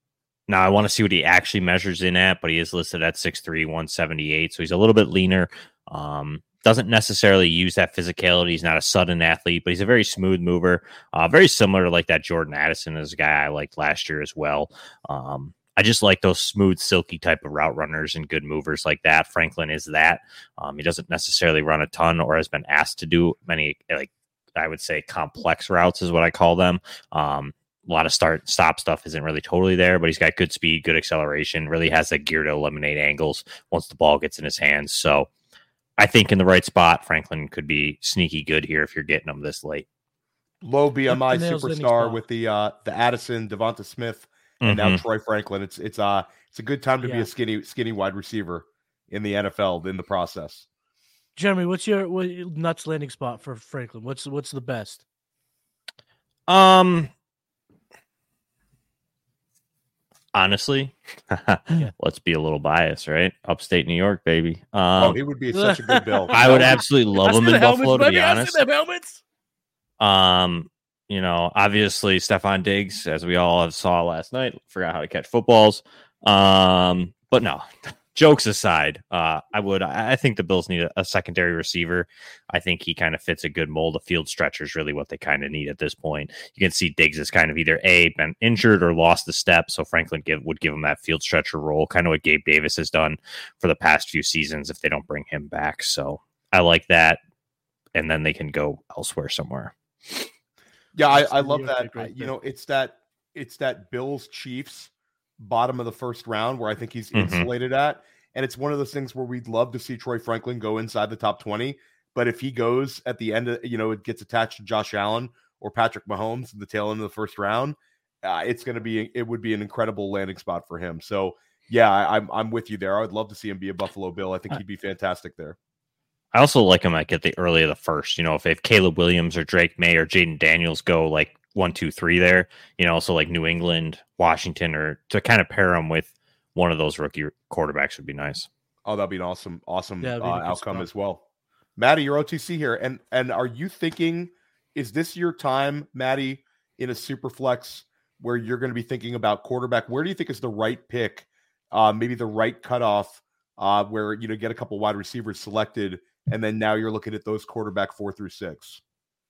now I want to see what he actually measures in at, but he is listed at six three, one seventy-eight, so he's a little bit leaner. Um, doesn't necessarily use that physicality. He's not a sudden athlete, but he's a very smooth mover. Uh, very similar to like that Jordan Addison is a guy I liked last year as well. Um, I just like those smooth, silky type of route runners and good movers like that. Franklin is that. Um, he doesn't necessarily run a ton or has been asked to do many, like I would say, complex routes is what I call them. Um, a lot of start stop stuff isn't really totally there, but he's got good speed, good acceleration, really has that gear to eliminate angles once the ball gets in his hands. So I think in the right spot, Franklin could be sneaky good here if you're getting him this late. Low B M I Nails in his superstar spot. with the uh, the Addison, Devonta Smith, and now Mhm. Troy Franklin. It's it's uh it's a good time to be Yeah. a skinny skinny wide receiver in the N F L in the process. Jeremy, what's your what, nuts landing spot for Franklin? What's what's the best? Um, honestly, let's be a little biased, right? Upstate New York, baby. Um, oh, he would be such a good bill. I would absolutely love I him see in the helmets, Buffalo, to baby. be I see honest. them helmets. Um, you know, obviously Stephon Diggs, as we all have saw last night, forgot how to catch footballs. Um, but no, jokes aside, uh, I would, I I think the Bills need a, a secondary receiver. I think he kind of fits a good mold. A field stretcher is really what they kind of need at this point. You can see Diggs is kind of either A, been injured or lost the step. So Franklin give, would give him that field stretcher role, kind of what Gabe Davis has done for the past few seasons if they don't bring him back. So I like that. And then they can go elsewhere somewhere. Yeah, I, That's I the love New York that. pick right I- you there. know, it's that it's that Bills Chiefs bottom of the first round where I think he's Mhm. insulated at. And it's one of those things where we'd love to see Troy Franklin go inside the top twenty. But if he goes at the end of, you know, it gets attached to Josh Allen or Patrick Mahomes at the tail end of the first round, uh, it's going to be, it would be an incredible landing spot for him. So yeah, I, I'm, I'm with you there. I would love to see him be a Buffalo Bill. I think he'd be fantastic there. I also like him like at the early of the first, you know, if they have Caleb Williams or Drake May or Jaden Daniels go like one, two, three there, you know, so like New England, Washington, or to kind of pair them with one of those rookie quarterbacks would be nice. Oh, that'd be an awesome, awesome Yeah, uh, that'd be a good outcome spot. as well. Maddie, you're O T C here. And, and are you thinking, is this your time, Maddie, in a super flex where you're going to be thinking about quarterback? Where do you think is the right pick? Uh, maybe the right cutoff uh, where, you know, get a couple wide receivers selected. And then now you're looking at those quarterback four through six.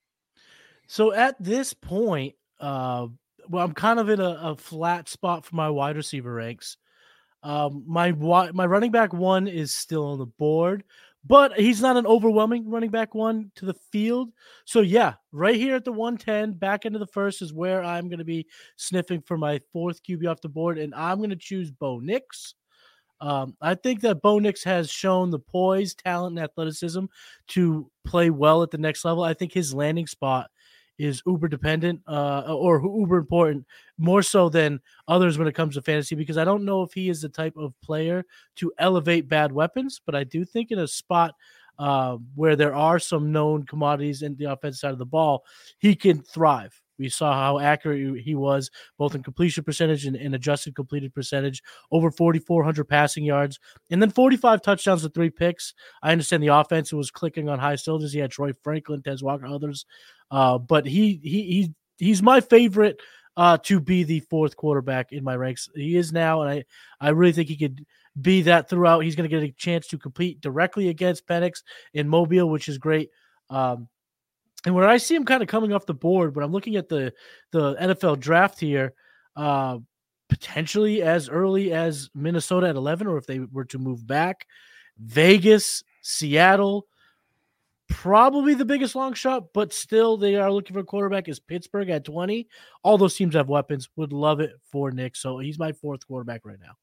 So at this point, uh, well, I'm kind of in a, a flat spot for my wide receiver ranks. Um, my wi- my running back one is still on the board, but he's not an overwhelming running back one to the field. So yeah, right here at the one ten, back into the first is where I'm going to be sniffing for my fourth Q B off the board, and I'm going to choose Bo Nix. Um, I think that Bo Nix has shown the poise, talent, and athleticism to play well at the next level. I think his landing spot is uber dependent uh, or uber important, more so than others when it comes to fantasy, because I don't know if he is the type of player to elevate bad weapons, but I do think in a spot uh, where there are some known commodities in the offensive side of the ball, he can thrive. We saw how accurate he was, both in completion percentage and, and adjusted completed percentage, over forty-four hundred passing yards, and then forty-five touchdowns with three picks. I understand the offense was clicking on high cylinders. He had Troy Franklin, Tez Walker, others, uh, but he he he he's my favorite uh, to be the fourth quarterback in my ranks. He is now, and I I really think he could be that throughout. He's going to get a chance to compete directly against Penix in Mobile, which is great. Um, And where I see him kind of coming off the board, but I'm looking at the, the N F L draft here, uh, potentially as early as Minnesota at eleven, or if they were to move back, Vegas, Seattle, probably the biggest long shot, but still they are looking for a quarterback, is Pittsburgh at twenty. All those teams have weapons. Would love it for Nick. So he's my fourth quarterback right now.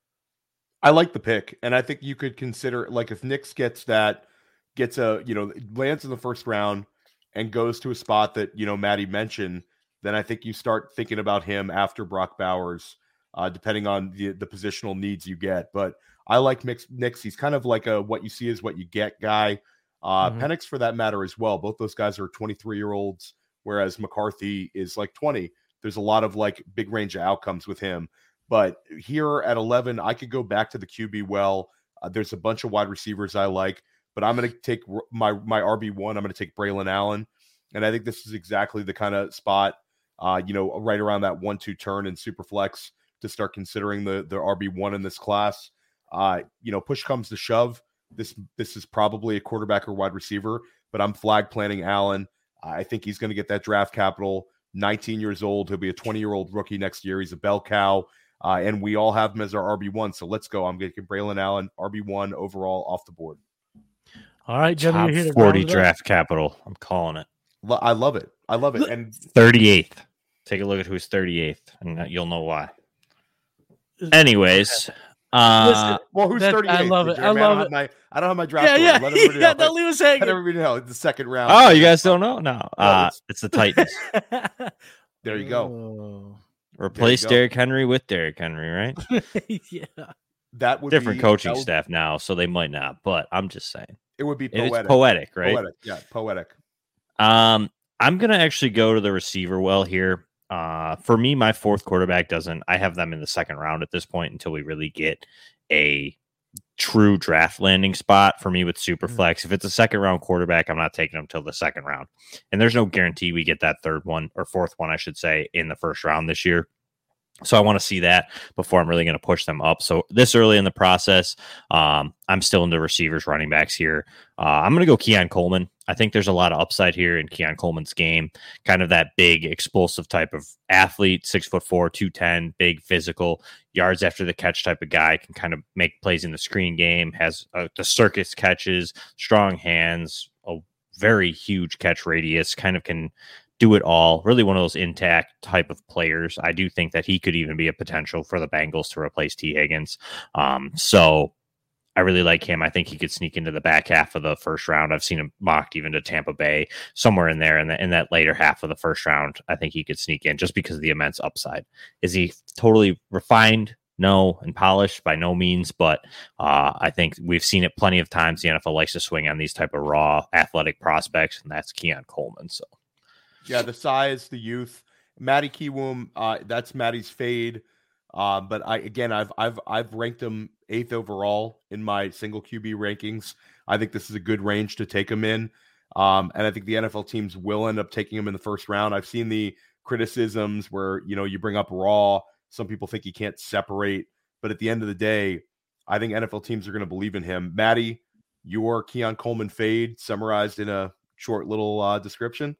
I like the pick, and I think you could consider, like, if Nix gets that, gets a, you know, lands in the first round and goes to a spot that, you know, Maddie mentioned, then I think you start thinking about him after Brock Bowers, uh, depending on the, the positional needs you get. But I like Nix. Nix. He's kind of like a what you see is what you get guy. Uh, mm-hmm. Penix, for that matter, as well. Both those guys are twenty-three-year-olds, whereas McCarthy is like twenty. There's a lot of like big range of outcomes with him. But here at eleven, I could go back to the Q B well. Uh, there's a bunch of wide receivers I like. But I'm going to take my my R B one. I'm going to take Braylon Allen. And I think this is exactly the kind of spot, uh, you know, right around that one two turn in Superflex to start considering the, the R B one in this class. Uh, you know, push comes to shove. This, this is probably a quarterback or wide receiver, but I'm flag planning Allen. I think he's going to get that draft capital. nineteen years old. He'll be a twenty-year-old rookie next year. He's a bell cow. Uh, and we all have him as our R B one. So let's go. I'm going to get Braylon Allen, R B one overall off the board. All right, Jenny, top you're here to forty draft capital. I'm calling it. I love it. I love it. And thirty-eighth. Take a look at who's thirty-eighth, and you'll know why. Anyways, uh, Listen, well, who's thirty-eighth? I love it. Jeremy? I love I it. My, I don't have my draft. Yeah, order. yeah, Let everybody yeah. know. Don't leave us hanging. Let everybody know. It's the second round. Oh, you guys don't know? No, uh, it's, it's the Titans. There you go. Oh. Replace There you go. Derrick Henry with Derrick Henry, right? Yeah. That would different be, coaching would, staff now, so they might not. But I'm just saying, it would be it's poetic. poetic, right? Poetic. Yeah, poetic. Um, I'm gonna actually go to the receiver well here. Uh, for me, my fourth quarterback doesn't. I have them in the second round at this point until we really get a true draft landing spot for me with Superflex. Mm-hmm. If it's a second round quarterback, I'm not taking them till the second round. And there's no guarantee we get that third one or fourth one, I should say, in the first round this year. So I want to see that before I'm really going to push them up. So this early in the process, um, I'm still into receivers, running backs here. Uh, I'm going to go Keon Coleman. I think there's a lot of upside here in Keon Coleman's game. Kind of that big, explosive type of athlete, six foot four, two ten, big, physical, yards after the catch type of guy. Can kind of make plays in the screen game. Has uh, the circus catches, strong hands, a very huge catch radius. Kind of can do it all. Really one of those intact type of players. I do think that he could even be a potential for the Bengals to replace T. Higgins. Um, so I really like him. I think he could sneak into the back half of the first round. I've seen him mocked even to Tampa Bay, somewhere in there in, the, in that later half of the first round. I think he could sneak in just because of the immense upside. Is he totally refined? No. And polished? By no means. But uh, I think we've seen it plenty of times. The N F L likes to swing on these type of raw athletic prospects, and that's Keon Coleman. So yeah, the size, the youth. Matty Kiwoom, uh, that's Matty's fade. Uh, but I again, I've I've I've ranked him eighth overall in my single Q B rankings. I think this is a good range to take him in, um, and I think the N F L teams will end up taking him in the first round. I've seen the criticisms where you know you bring up raw. Some people think he can't separate, but at the end of the day, I think N F L teams are going to believe in him. Matty, your Keon Coleman fade summarized in a short little uh, description.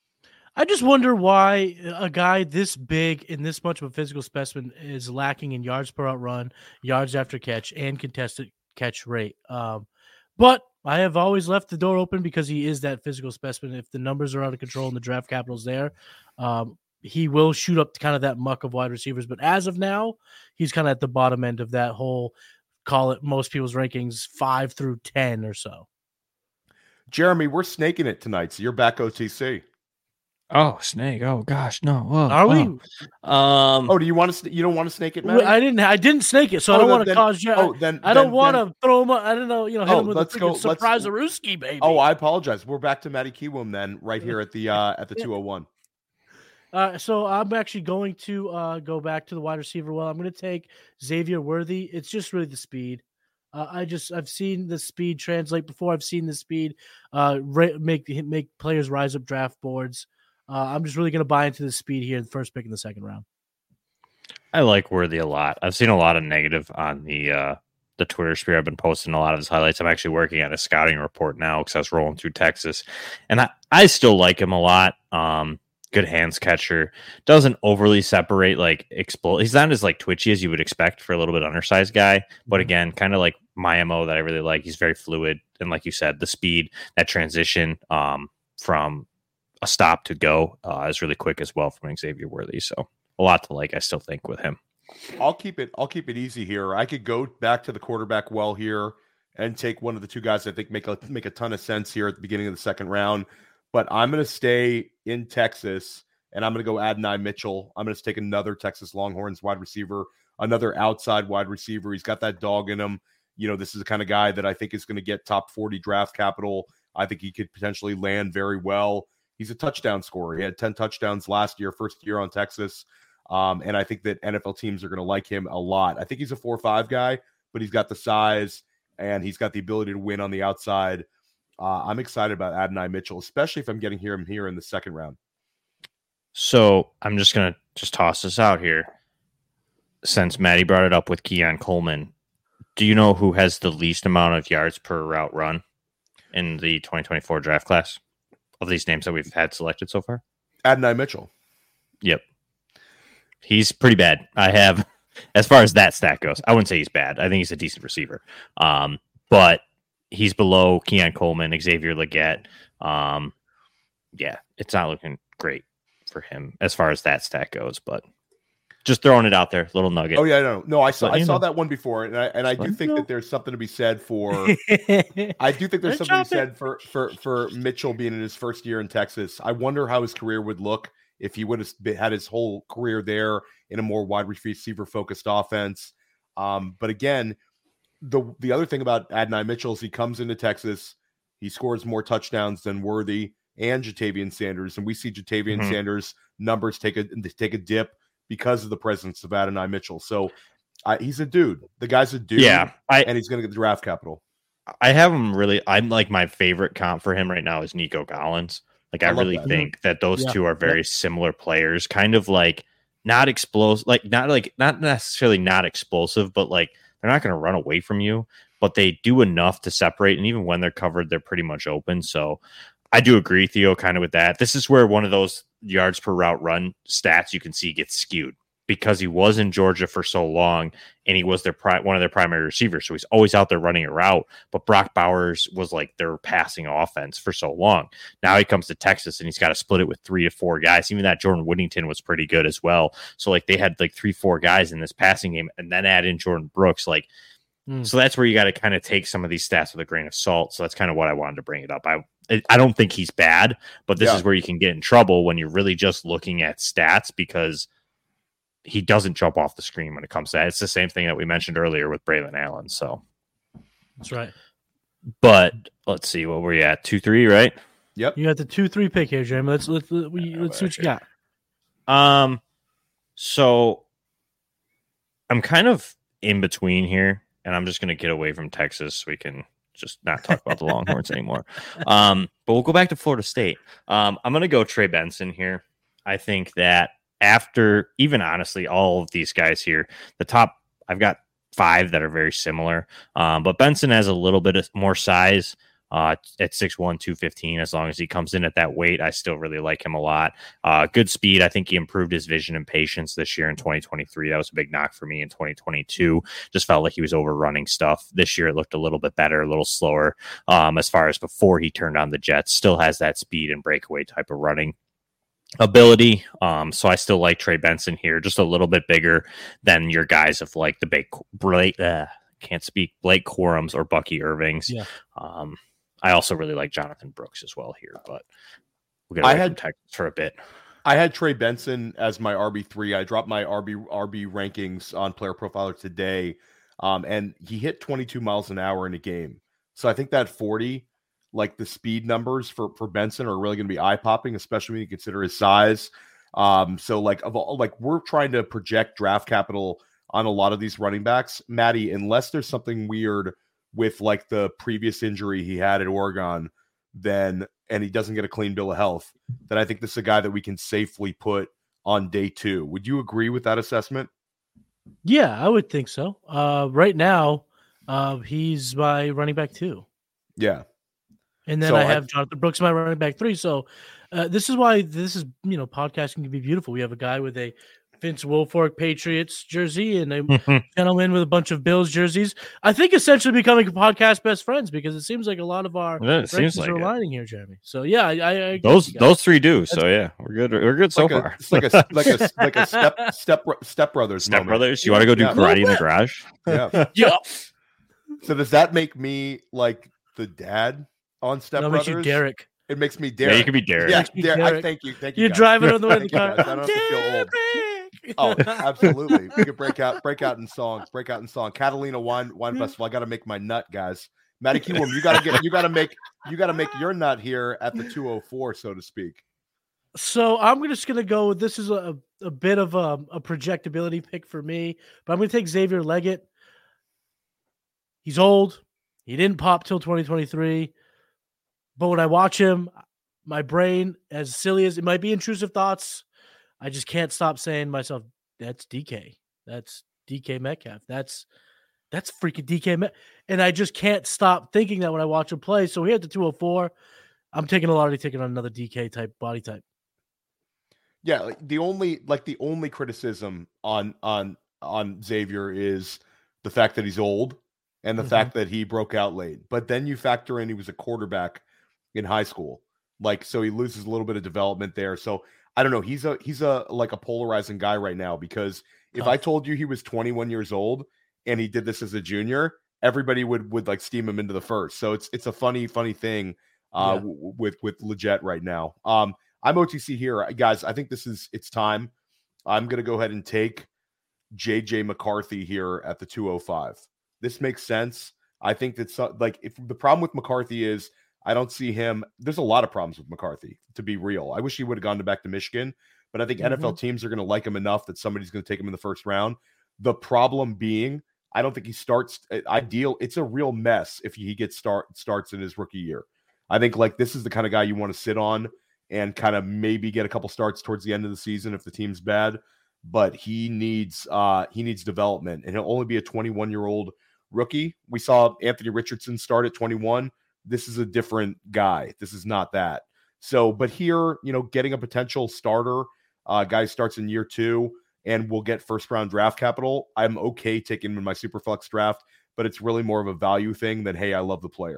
I just wonder why a guy this big and this much of a physical specimen is lacking in yards per out run, yards after catch, and contested catch rate. Um, but I have always left the door open because he is that physical specimen. If the numbers are out of control and the draft capital's there, um, he will shoot up to kind of that muck of wide receivers. But as of now, he's kind of at the bottom end of that whole call it most people's rankings five through ten or so. Jeremy, we're snaking it tonight, so you're back O T C. Oh, snake! Oh gosh, no. Whoa, Are we? Oh. Um. Oh, do you want to? You don't want to snake it, man? I didn't. I didn't snake it, so oh, I don't then, want to then, cause. Oh, then I don't want then, to throw him. I don't know. You know, hit oh, him with let's a go, surprise Aruski, baby. Oh, I apologize. We're back to Matty Kiwoom then, right here at the uh, at the two oh one. Uh, so I'm actually going to uh, go back to the wide receiver. Well, I'm going to take Xavier Worthy. It's just really the speed. Uh, I just I've seen the speed translate before. I've seen the speed uh, ra- make make players rise up draft boards. Uh, I'm just really going to buy into the speed here, the first pick in the second round. I like Worthy a lot. I've seen a lot of negative on the uh, the Twitter sphere. I've been posting a lot of his highlights. I'm actually working on a scouting report now because I was rolling through Texas, and I, I still like him a lot. Um, good hands catcher, doesn't overly separate, like explode. He's not as like twitchy as you would expect for a little bit undersized guy, but again, kind of like my M O that I really like. He's very fluid, and like you said, the speed, that transition um, from a stop to go uh, is really quick as well from Xavier Worthy. So a lot to like, I still think, with him. I'll keep it. I'll keep it easy here. I could go back to the quarterback well here and take one of the two guys I think make a make a ton of sense here at the beginning of the second round. But I'm going to stay in Texas, and I'm going to go Adonai Mitchell. I'm going to take another Texas Longhorns wide receiver, another outside wide receiver. He's got that dog in him. You know, this is the kind of guy that I think is going to get top forty draft capital. I think he could potentially land very well. He's a touchdown scorer. He had ten touchdowns last year, first year on Texas. Um, and I think that N F L teams are going to like him a lot. I think he's a four or five guy, but he's got the size and he's got the ability to win on the outside. Uh, I'm excited about Adonai Mitchell, especially if I'm getting him here in the second round. So I'm just going to just toss this out here. Since Maddie brought it up with Keon Coleman, do you know who has the least amount of yards per route run in the twenty twenty-four draft class of these names that we've had selected so far? Adonai Mitchell. Yep. He's pretty bad. I have, as far as that stat goes, I wouldn't say he's bad. I think he's a decent receiver. Um, but he's below Keon Coleman, Xavier Legette. Um, yeah, it's not looking great for him as far as that stat goes, but just throwing it out there, little nugget. Oh yeah, no, no, I saw, But, I saw know. that one before, and I and I do Let think know. that there's something to be said for. I do think there's Let's something to be chop it. said for for for Mitchell being in his first year in Texas. I wonder how his career would look if he would have been- had his whole career there in a more wide receiver focused offense. Um, but again, the the other thing about Adonai Mitchell is he comes into Texas, he scores more touchdowns than Worthy and Jatavian Sanders, and we see Jatavian Mhm. Sanders numbers take a take a dip because of the presence of Adonai Mitchell. So uh, he's a dude. The guy's a dude. Yeah, I- and he's going to get the draft capital. I have him really. I'm like my favorite comp for him right now is Nico Collins. Like I, I love really that. think that those Yeah. two are very similar players. Kind of like not explosive, like not like not necessarily not explosive, but like they're not going to run away from you. But they do enough to separate, and even when they're covered, they're pretty much open. So I do agree, Theo, kind of with that. This is where one of those yards per route run stats you can see gets skewed because he was in Georgia for so long and he was their pri- one of their primary receivers. So he's always out there running a route, but Brock Bowers was like their passing offense for so long. Now he comes to Texas and he's got to split it with three to four guys. Even that Jordan Whittington was pretty good as well. So like they had like three, four guys in this passing game and then add in Jordan Brooks. Like, Mm. so that's where you got to kind of take some of these stats with a grain of salt. So that's kind of what I wanted to bring it up. I, I don't think he's bad, but this Yeah. is where you can get in trouble when you're really just looking at stats because he doesn't jump off the screen when it comes to that. It's the same thing that we mentioned earlier with Braylon Allen. So, That's right. but let's see what we're at two, three, right? Yep. You got the two three pick here, Jamie. Let's let's let's, we, let's see what you got. Um, so I'm kind of in between here, and I'm just going to get away from Texas so we can just not talk about the Longhorns anymore. Um, but we'll go back to Florida State. Um, I'm going to go Trey Benson here. I think that after even honestly, all of these guys here, the top, I've got five that are very similar. Um, but Benson has a little bit of more size. Uh, at six one, two fifteen, as long as he comes in at that weight, I still really like him a lot. Uh, good speed. I think he improved his vision and patience this year in twenty twenty-three. That was a big knock for me in twenty twenty-two. Just felt like he was overrunning stuff. This year it looked a little bit better, a little slower um, as far as before he turned on the jets. Still has that speed and breakaway type of running ability. Um, so I still like Trey Benson here, just a little bit bigger than your guys of like the big, uh, can't speak Blake Corums or Bucky Irvings. Yeah. Um, I also really like Jonathan Brooks as well here, but we'll get I away had from Texas for a bit. I had Trey Benson as my R B three. I dropped my R B R B rankings on Player Profiler today, um, and he hit twenty-two miles an hour in a game. So I think that forty, like the speed numbers for, for Benson are really going to be eye-popping, especially when you consider his size. Um, so like of all, like we're trying to project draft capital on a lot of these running backs, Maddie, unless there's something weird with like the previous injury he had at Oregon, then and he doesn't get a clean bill of health, then I think this is a guy that we can safely put on day two. Would you agree with that assessment? Yeah, I would think so. Uh, right now, uh, he's my running back two. Yeah. And then So I I- have Jonathan Brooks, my running back three. So uh, this is why this is, you know, podcasting can be beautiful. We have a guy with a Vince Wilfork Patriots jersey and a gentleman with a bunch of Bills jerseys. I think essentially becoming podcast best friends because it seems like a lot of our Yeah, it seems rankings like are it. aligning here, Jeremy. So yeah, I, I, I agree Those with you guys. those three do. So yeah, we're good. We're good so like a, far. It's like a like a like a step step step brothers. Step moment. Brothers. You want to go do Yeah. karate in the garage? Yeah. Yeah. So does that make me like the dad on Step No, it makes Brothers? you Derek. It makes me Yeah, Derek. you could be Derek. Yeah, Makes me Derek. I Derek. thank you. Thank you. You're guys. driving on the way to the Thank you, car. guys. I don't have to feel old. Oh, absolutely. We could break out, break out in song, break out in song. Catalina Wine Wine Festival. I got to make my nut, guys. Matty Kiwum, you got to get, you got to make, you got to make your nut here at the two oh four, so to speak. So I'm just going to go with this is a, a bit of a, a projectability pick for me, but I'm going to take Xavier Leggett. He's old. He didn't pop till twenty twenty-three. But when I watch him, my brain, as silly as it might be intrusive thoughts, I just can't stop saying to myself, that's D K. That's D K Metcalf. That's that's freaking D K Metcalf. And I just can't stop thinking that when I watch him play. So here at the two oh four, I'm taking a lottery ticket on another D K type body type. Yeah, like the only like the only criticism on on on Xavier is the fact that he's old and the Mhm. fact that he broke out late. But then you factor in he was a quarterback in high school. Like so he loses a little bit of development there. So I don't know, he's a he's a like a polarizing guy right now because if Tough. I told you he was twenty-one years old and he did this as a junior, everybody would would like steam him into the first. So it's it's a funny funny thing uh Yeah. w- with with Leggett right now. Um I'm O T C here, guys. I think this is it's time. I'm going to go ahead and take J J McCarthy here at the two oh five. This makes sense. I think that's so- like if the problem with McCarthy is I don't see him. There's a lot of problems with McCarthy, to be real. I wish he would have gone back to Michigan, but I think N F L teams are going to like him enough that somebody's going to take him in the first round. The problem being, I don't think he starts ideal. It's a real mess if he gets start starts in his rookie year. I think like this is the kind of guy you want to sit on and kind of maybe get a couple starts towards the end of the season if the team's bad, but he needs uh he needs development, and he'll only be a twenty-one year old rookie. We saw Anthony Richardson start at twenty-one. This is a different guy. This is not that. So, but here, you know, getting a potential starter, uh, guy starts in year two and will get first round draft capital. I'm okay taking him in my Superflex draft, but it's really more of a value thing than, hey, I love the player.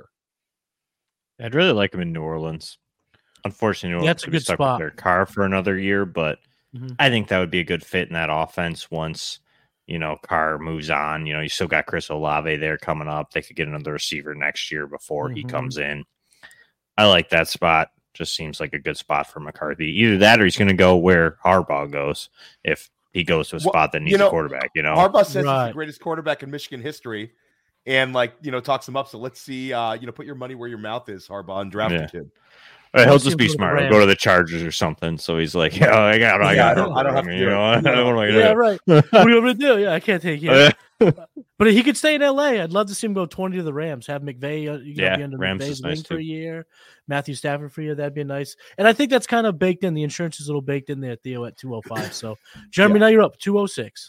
I'd really like him in New Orleans. Unfortunately, New Yeah, Orleans that's a could be good stuck spot. with their car for another year, but Mhm. I think that would be a good fit in that offense once, you know, Carr moves on. You know, you still got Chris Olave there coming up. They could get another receiver next year before he Mhm. comes in. I like that spot. Just seems like a good spot for McCarthy. Either that or he's going to go where Harbaugh goes if he goes to a Well, spot that needs you know, a quarterback, you know? Harbaugh says he's Right. the greatest quarterback in Michigan history and, like, you know, talks him up. So let's see, uh, you know, put your money where your mouth is, Harbaugh, and draft Yeah. the kid. Or he'll Let's see just him be go to the smart. He'll Rams. go to the Chargers or something. So he's like, yeah, I got, I Yeah, got. I don't- I don't have to you do it. know, what am I gonna Yeah, do? right. What do you want me to do? Yeah, I can't take him. But he could stay in L A. I'd love to see him go twenty to the Rams. Have McVay, uh, you know, Yeah, be under Rams McVay's is nice wing for too. a year. Matthew Stafford for a year. That'd be nice. And I think that's kind of baked in. The insurance is a little baked in there, Theo, at two oh five. So, Jeremy, Yeah. now you're up two oh six.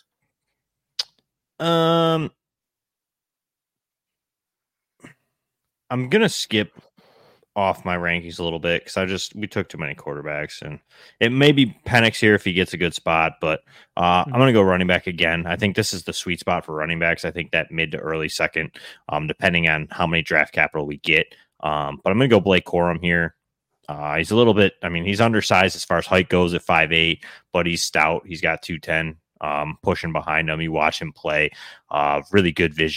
Um, I'm gonna skip off my rankings a little bit because I just we took too many quarterbacks, and it may be Penix here if he gets a good spot, but uh, I'm gonna go running back again. I think this is the sweet spot for running backs. I think that mid to early second, um, depending on how many draft capital we get. Um, but I'm gonna go Blake Corum here. Uh, he's a little bit, I mean, he's undersized as far as height goes at five eight, but he's stout. He's got two ten um, pushing behind him. You watch him play, uh, really good vision.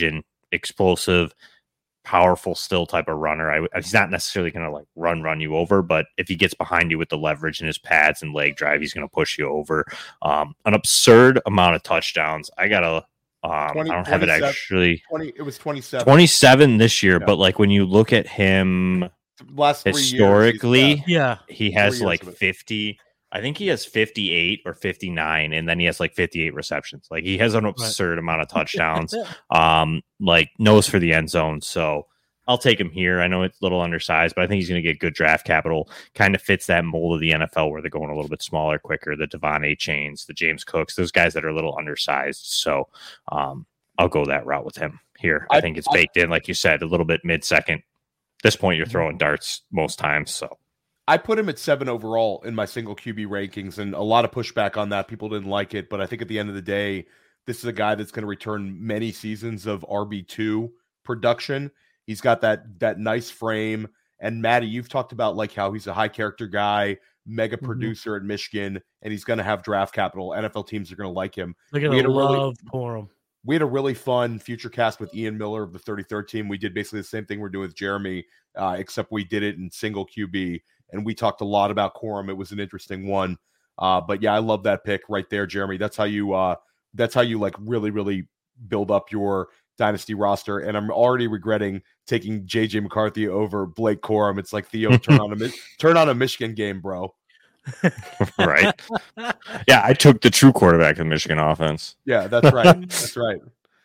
explosive, powerful still type of runner. I, he's not necessarily going to like run, run you over, but if he gets behind you with the leverage in his pads and leg drive, he's going to push you over. Um, an absurd amount of touchdowns. I got to, um, twenty, I don't have it actually. twenty, it was twenty-seven. twenty-seven this year, yeah. But like when you look at him last three historically, years, yeah, he has like fifty. I think he has fifty-eight or fifty-nine, and then he has like fifty-eight receptions. Like he has an absurd right. amount of touchdowns. um, like nose for the end zone. So I'll take him here. I know it's a little undersized, but I think he's going to get good draft capital. Kind of fits that mold of the N F L where they're going a little bit smaller, quicker. The Devon A. Chains, the James Cooks, those guys that are a little undersized. So um, I'll go that route with him here. I, I think it's baked I, in, like you said, a little bit mid-second. At this point, you're throwing darts most times. So. I put him at seven overall in my single Q B rankings, and a lot of pushback on that. People didn't like it, but I think at the end of the day, this is a guy that's going to return many seasons of R B two production. He's got that that nice frame. And Maddie, you've talked about like how he's a high character guy, mega mm-hmm. producer at Michigan, and he's going to have draft capital. N F L teams are going to like him. They're going to love Corum. We had a really fun future cast with Ian Miller of the thirty-third team. We did basically the same thing we're doing with Jeremy, uh, except we did it in single Q B. And we talked a lot about Corum. It was an interesting one. Uh, but yeah, I love that pick right there, Jeremy. That's how you uh, that's how you like really, really build up your dynasty roster. And I'm already regretting taking J J McCarthy over Blake Corum. It's like, Theo, turn on a turn on a Michigan game, bro. Right. Yeah, I took the true quarterback of the Michigan offense. Yeah, that's right. That's right.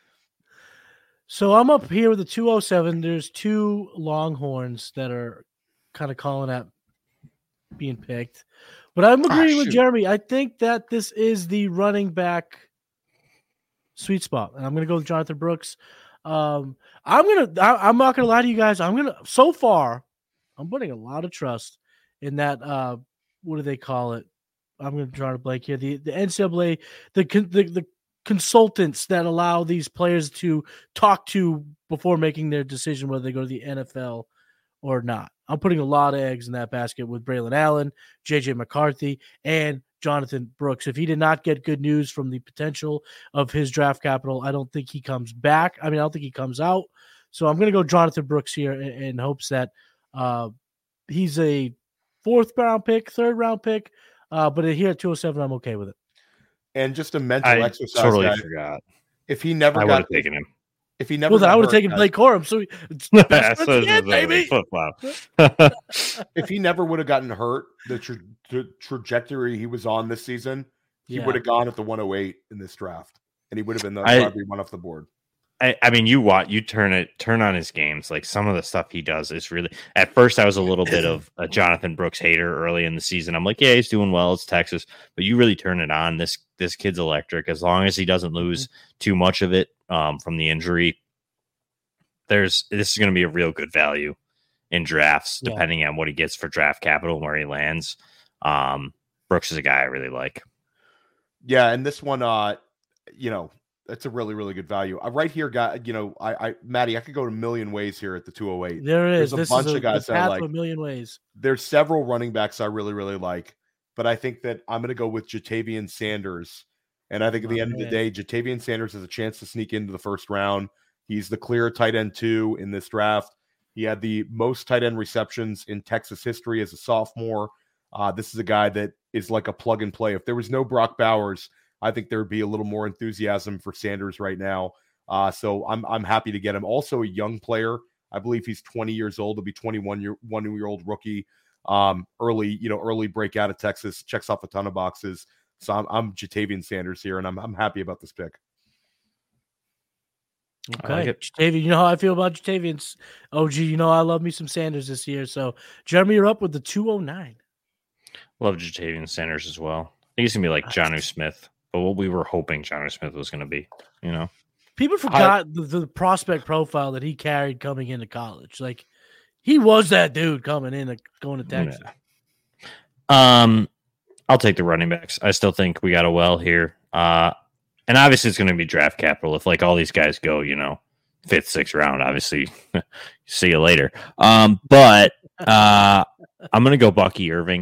So I'm up here with the two oh seven. There's two Longhorns that are kind of calling at being picked, but I'm agreeing ah, with Jeremy. I think that this is the running back sweet spot, and I'm going to go with Jonathan Brooks. Um, I'm gonna. I, I'm not going to lie to you guys. I'm gonna. So far, I'm putting a lot of trust in that. Uh, what do they call it? I'm going to draw a blank here. The the N C double A, the the the consultants that allow these players to talk to before making their decision whether they go to the N F L or not. I'm putting a lot of eggs in that basket with Braylon Allen, J J McCarthy, and Jonathan Brooks. If he did not get good news from the potential of his draft capital, I don't think he comes back. I mean, I don't think he comes out. So I'm going to go Jonathan Brooks here in, in hopes that uh, he's a fourth round pick, third round pick. Uh, but here at two oh seven, I'm okay with it. And just a mental I exercise. Totally guy. forgot. If he never I got would have taken him. If he never, well, then I would have hurt, taken Blake Corum. So it's so again, baby. If he never would have gotten hurt, the, tra- the trajectory he was on this season, he Yeah. would have gone at the one oh eight in this draft, and he would have been the I- probably one off the board. I, I mean, you watch, you turn it, turn on his games. Like some of the stuff he does is really. At first, I was a little bit of a Jonathan Brooks hater early in the season. I'm like, yeah, he's doing well. It's Texas, but you really turn it on. This this kid's electric. As long as he doesn't lose too much of it um, from the injury, there's this is going to be a real good value in drafts, Yeah. depending on what he gets for draft capital and where he lands. Um, Brooks is a guy I really like. Yeah, and this one, uh, you know, that's a really, really good value. Uh, right here, guy, you know, I, I, Maddie, I could go a million ways here at the two oh eight. There it is. There's a This bunch is a, of guys the that I path like. of a million ways. There's several running backs I really, really like, but I think that I'm going to go with Jatavian Sanders. And I think at the Oh, end man. of the day, Jatavian Sanders has a chance to sneak into the first round. He's the clear tight end two in this draft. He had the most tight end receptions in Texas history as a sophomore. Uh, this is a guy that is like a plug and play. If there was no Brock Bowers, I think there would be a little more enthusiasm for Sanders right now. Uh, so I'm I'm happy to get him. Also a young player. I believe he's twenty years old. He'll be twenty-one year one year old rookie. Um, early, you know, early breakout of Texas, checks off a ton of boxes. So I'm I'm Jatavian Sanders here, and I'm I'm happy about this pick. Okay, I like it. Jatavian, you know how I feel about Jatavian's O G. You know I love me some Sanders this year. So Jeremy, you're up with the two oh nine. Love Jatavian Sanders as well. I think he's gonna be like Jonnu Smith, but what we were hoping Jonnu Smith was gonna be, you know. People forgot the, the prospect profile that he carried coming into college. Like he was that dude coming in, like, going to Texas. Yeah. Um, I'll take the running backs. I still think we got a well here. Uh, and obviously it's going to be draft capital. If like all these guys go, you know, fifth, sixth round, obviously see you later. Um, but uh, I'm going to go Bucky Irving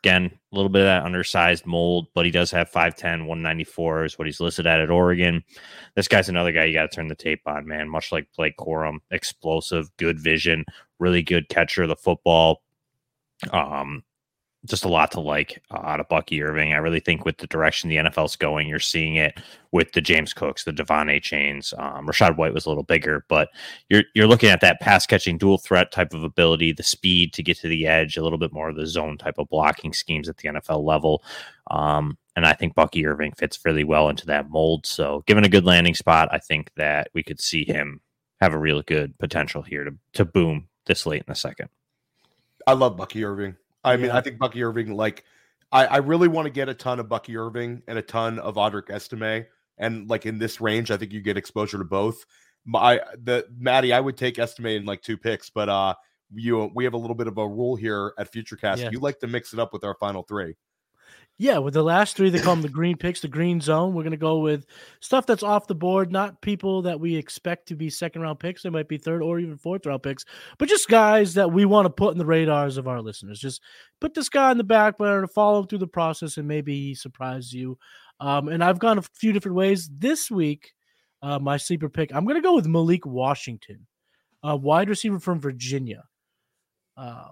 Again, a little bit of that undersized mold, but he does have five ten, one ninety-four is what he's listed at at Oregon. This guy's another guy you got to turn the tape on, man. Much like Blake Corum, explosive, good vision, really good catcher of the football. Um, just a lot to like uh, out of Bucky Irving. I really think with the direction the N F L's going, you're seeing it with the James Cooks, the Devon A. Chains. Um, Rachaad White was a little bigger, but you're you're looking at that pass catching dual threat type of ability, the speed to get to the edge, a little bit more of the zone type of blocking schemes at the N F L level. Um, and I think Bucky Irving fits really well into that mold. So given a good landing spot, I think that we could see him have a real good potential here to, to boom this late in the second. I love Bucky Irving. I mean, Yeah. I think Bucky Irving, like, I, I really want to get a ton of Bucky Irving and a ton of Audric Estime. And, like, in this range, I think you get exposure to both. My, the Maddie, I would take Estime in, like, two picks. But uh, you, we have a little bit of a rule here at FutureCast. Yeah. You like to mix it up with our final three. Yeah, with the last three, they call them the green picks, the green zone. We're going to go with stuff that's off the board, not people that we expect to be second round picks. They might be third or even fourth round picks, but just guys that we want to put in the radars of our listeners. Just put this guy in the back burner to follow him through the process, and maybe he surprises you. Um, and I've gone a few different ways. This week, uh, my sleeper pick, I'm going to go with Malik Washington, a wide receiver from Virginia. Uh,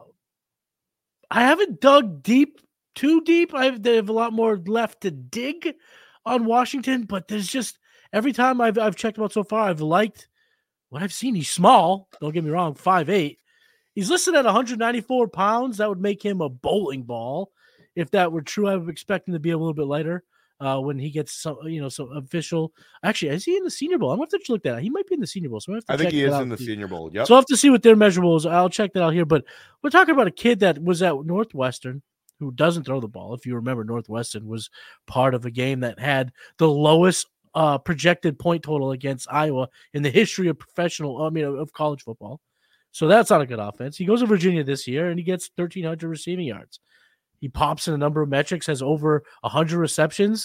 I haven't dug deep too deep. I have, they have a lot more left to dig on Washington, but there's just every time I've I've checked him out so far, I've liked what I've seen. He's small. Don't get me wrong, five eight. He's listed at one ninety-four pounds. That would make him a bowling ball. If that were true, I would expect him to be a little bit lighter uh, when he gets some, you know, some official. Actually, is he in the Senior Bowl? I'm gonna have to look that out. He might be in the Senior Bowl. So I, have to I think check he that is out in the too. Senior Bowl. Yep. So I'll have to see what their measurables. I'll check that out here. But we're talking about a kid that was at Northwestern, who doesn't throw the ball. If you remember, Northwestern was part of a game that had the lowest uh, projected point total against Iowa in the history of professional, I mean, of college football. So that's not a good offense. He goes to Virginia this year, and he gets thirteen hundred receiving yards. He pops in a number of metrics, has over one hundred receptions.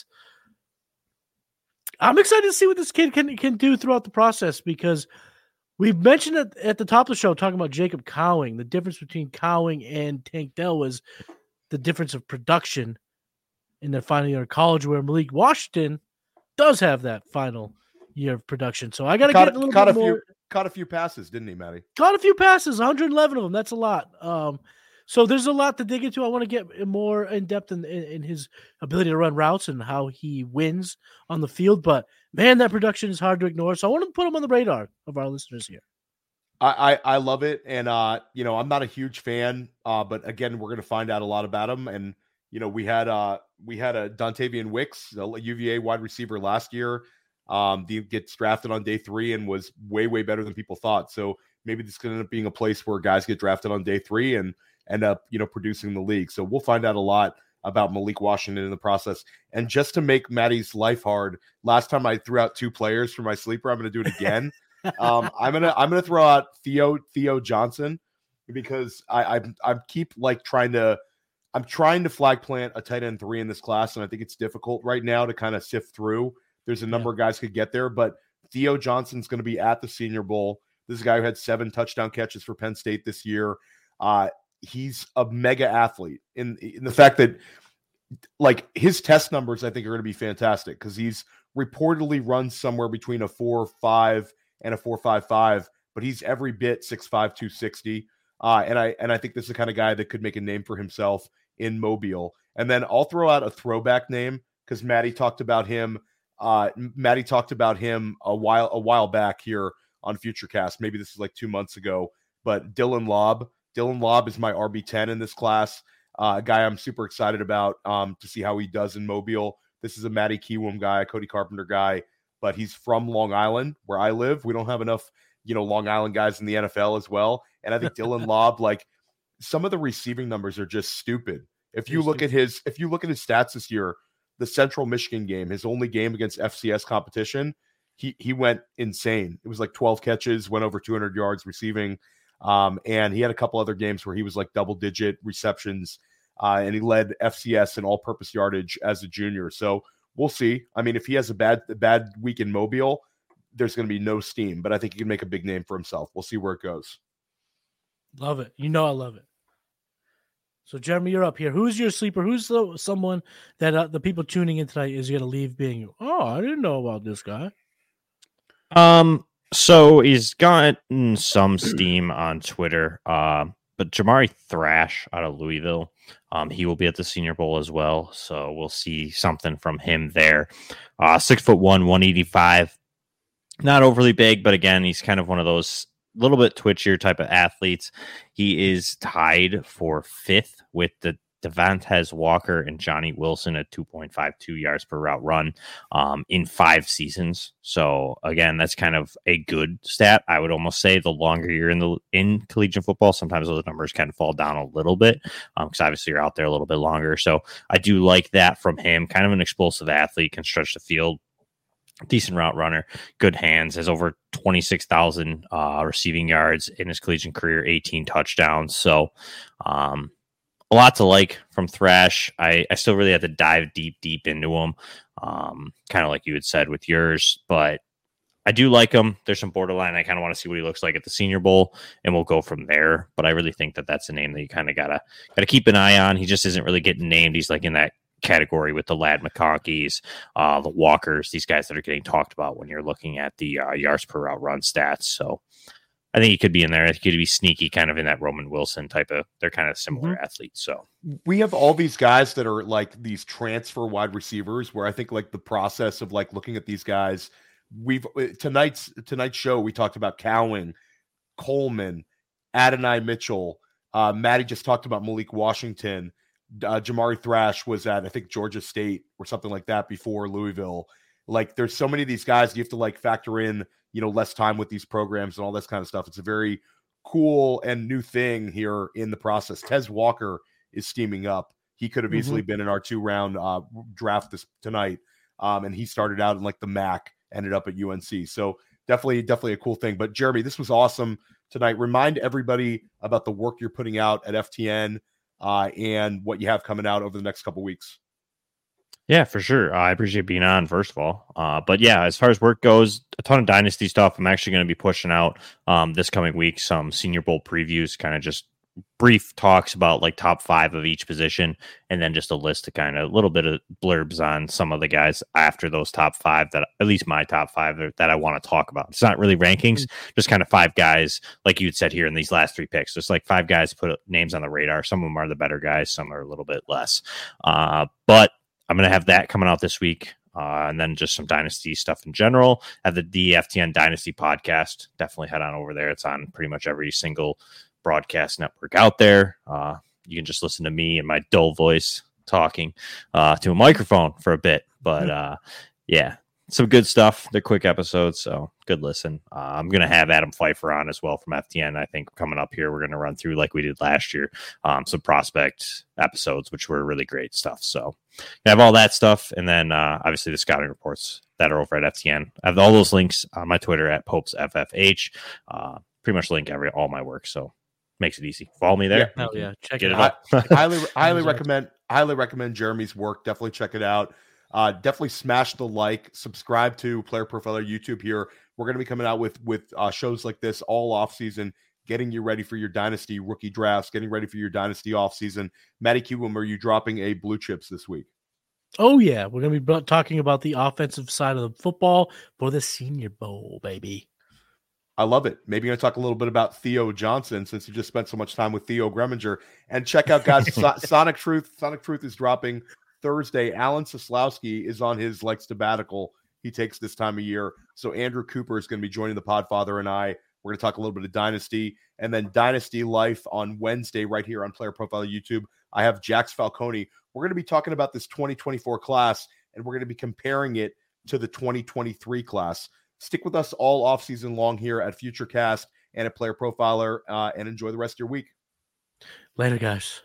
I'm excited to see what this kid can, can do throughout the process, because we've mentioned it at the top of the show, talking about Jacob Cowing. The difference between Cowing and Tank Dell was the difference of production in their final year of college, where Malik Washington does have that final year of production. So I got to get a little caught bit a more. few, caught a few passes, didn't he, Matty? Caught a few passes, one hundred eleven of them. That's a lot. Um, so there's a lot to dig into. I want to get more in depth in, in, in his ability to run routes and how he wins on the field. But man, that production is hard to ignore. So I want to put him on the radar of our listeners here. I, I, I love it. And, uh, you know, I'm not a huge fan, uh, but again, we're going to find out a lot about him. And, you know, we had, uh, we had a Dontavian Wicks, a U V A wide receiver last year. Um, he gets drafted on day three and was way, way better than people thought. So maybe this could end up being a place where guys get drafted on day three and end up, you know, producing the league. So we'll find out a lot about Malik Washington in the process. And just to make Maddie's life hard, last time I threw out two players for my sleeper, I'm going to do it again. um, I'm gonna I'm gonna throw out Theo Theo Johnson, because I I I keep like trying to I'm trying to flag plant a tight end three in this class, and I think it's difficult right now to kind of sift through. There's a number yeah. of guys could get there, but Theo Johnson's going to be at the Senior Bowl. This is a guy who had seven touchdown catches for Penn State this year. Uh, he's a mega athlete in in the fact that, like, his test numbers I think are going to be fantastic, because he's reportedly runs somewhere between a four five and a four five five, but he's every bit six five, two sixty. Uh, and I and I think this is the kind of guy that could make a name for himself in Mobile. And then I'll throw out a throwback name, because Maddie talked about him. Uh, Maddie talked about him a while a while back here on FutureCast. Maybe this is like two months ago. But Dylan Lobb, Dylan Lobb is my R B ten in this class. Uh, a guy I'm super excited about um, to see how he does in Mobile. This is a Matty Kiwoom guy, a Cody Carpenter guy. But he's from Long Island, where I live. We don't have enough, you know, Long Island guys in the N F L as well. And I think Dylan Lobb, like, some of the receiving numbers are just stupid. If you look at his, if you look at his stats this year, the Central Michigan game, his only game against F C S competition, he he went insane. It was like twelve catches, went over two hundred yards receiving, um, and he had a couple other games where he was like double digit receptions, uh, and he led F C S in all-purpose yardage as a junior. So we'll see. I mean, if he has a bad a bad week in Mobile, there's going to be no steam, but I think he can make a big name for himself. We'll see where it goes. Love it. You know I love it. So, Jeremy, you're up here. Who's your sleeper? Who's the, someone that uh, the people tuning in tonight is going to leave being, oh, I didn't know about this guy? Um, so he's gotten some steam on Twitter, uh, but Jamari Thrash out of Louisville, um, he will be at the Senior Bowl as well. So we'll see something from him there. Uh, six foot one, one eighty-five, not overly big, but again, he's kind of one of those little bit twitchier type of athletes. He is tied for fifth with the Devontae Walker and Johnny Wilson at two point five two yards per route run um, in five seasons. So again, that's kind of a good stat. I would almost say the longer you're in the in collegiate football, sometimes those numbers kind of fall down a little bit because um, obviously you're out there a little bit longer. So I do like that from him. Kind of an explosive athlete, can stretch the field. Decent route runner, good hands, has over twenty-six thousand uh, receiving yards in his collegiate career, eighteen touchdowns. So um, a lot to like from Thrash. I, I still really have to dive deep, deep into him, um, kind of like you had said with yours, but I do like him. There's some borderline. I kind of want to see what he looks like at the Senior Bowl, and we'll go from there. But I really think that that's a name that you kind of gotta gotta keep an eye on. He just isn't really getting named. He's like in that category with the Ladd McConkeys, uh, the Walkers, these guys that are getting talked about when you're looking at the uh, yards per route run stats. So I think he could be in there. He could be sneaky, kind of in that Roman Wilson type of, they're kind of similar mm-hmm. athletes. So we have all these guys that are like these transfer wide receivers where I think like the process of like looking at these guys, we've tonight's tonight's show, we talked about Cowing, Coleman, Adonai Mitchell. Uh, Maddie just talked about Malik Washington. Uh, Jamari Thrash was at, I think, Georgia State or something like that before Louisville. Like, there's so many of these guys you have to like factor in, you know, less time with these programs and all this kind of stuff. It's a very cool and new thing here in the process. Tez Walker is steaming up. He could have mm-hmm. easily been in our two round uh, draft this tonight. Um, and he started out in like the M A C, ended up at U N C. So definitely, definitely a cool thing. But Jeremy, this was awesome tonight. Remind everybody about the work you're putting out at F T N. Uh, and what you have coming out over the next couple weeks. Yeah, for sure. Uh, I appreciate being on, first of all. Uh, but yeah, as far as work goes, a ton of Dynasty stuff. I'm actually going to be pushing out um, this coming week some Senior Bowl previews, kind of just brief talks about like top five of each position, and then just a list of kind of a little bit of blurbs on some of the guys after those top five, that at least my top five that I want to talk about. It's not really rankings, mm-hmm. just kind of five guys, like you'd said here in these last three picks, just like five guys put names on the radar. Some of them are the better guys, some are a little bit less. Uh, but I'm going to have that coming out this week. Uh, and then just some Dynasty stuff in general. Have the D F T N Dynasty podcast. Definitely head on over there. It's on pretty much every single broadcast network out there. Uh, you can just listen to me and my dull voice talking uh, to a microphone for a bit. But uh, yeah, some good stuff. They're quick episodes, so good listen. Uh, I'm going to have Adam Pfeiffer on as well from F T N. I think coming up here, we're going to run through, like we did last year, um, some prospect episodes, which were really great stuff. So I have all that stuff. And then uh, obviously the scouting reports that are over at F T N. I have all those links on my Twitter at Popes F F H. Uh, pretty much link every all my work. So makes it easy. Follow me there. Yeah, hell yeah. Check Get it out. out. highly, highly recommend, highly recommend Jeremy's work. Definitely check it out. Uh, definitely smash the like, subscribe to Player Profiler YouTube here. We're going to be coming out with, with uh, shows like this all off season, getting you ready for your Dynasty rookie drafts, getting ready for your Dynasty off season. Matty Kiwoom, are you dropping a blue chips this week? Oh yeah. We're going to be talking about the offensive side of the football for the Senior Bowl, baby. I love it. Maybe you're going to talk a little bit about Theo Johnson, since you just spent so much time with Theo Greminger. And check out, guys, so- Sonic Truth. Sonic Truth is dropping Thursday. Alan Soslowski is on his like sabbatical he takes this time of year. So Andrew Cooper is going to be joining the Podfather and I. We're going to talk a little bit of Dynasty, and then Dynasty Life on Wednesday right here on Player Profile YouTube. I have Jax Falcone. We're going to be talking about this twenty twenty-four class, and we're going to be comparing it to the twenty twenty-three class. Stick with us all offseason long here at Futurecast and at Player Profiler, uh, and enjoy the rest of your week. Later, guys.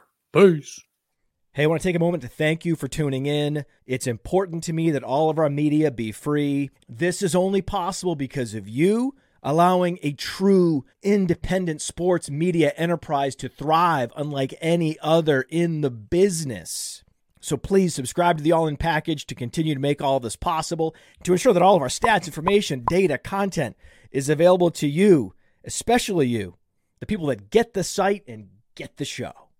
Peace. Hey, I want to take a moment to thank you for tuning in. It's important to me that all of our media be free. This is only possible because of you allowing a true independent sports media enterprise to thrive unlike any other in the business. So please subscribe to the All In Package to continue to make all of this possible, to ensure that all of our stats, information, data, content is available to you, especially you, the people that get the site and get the show.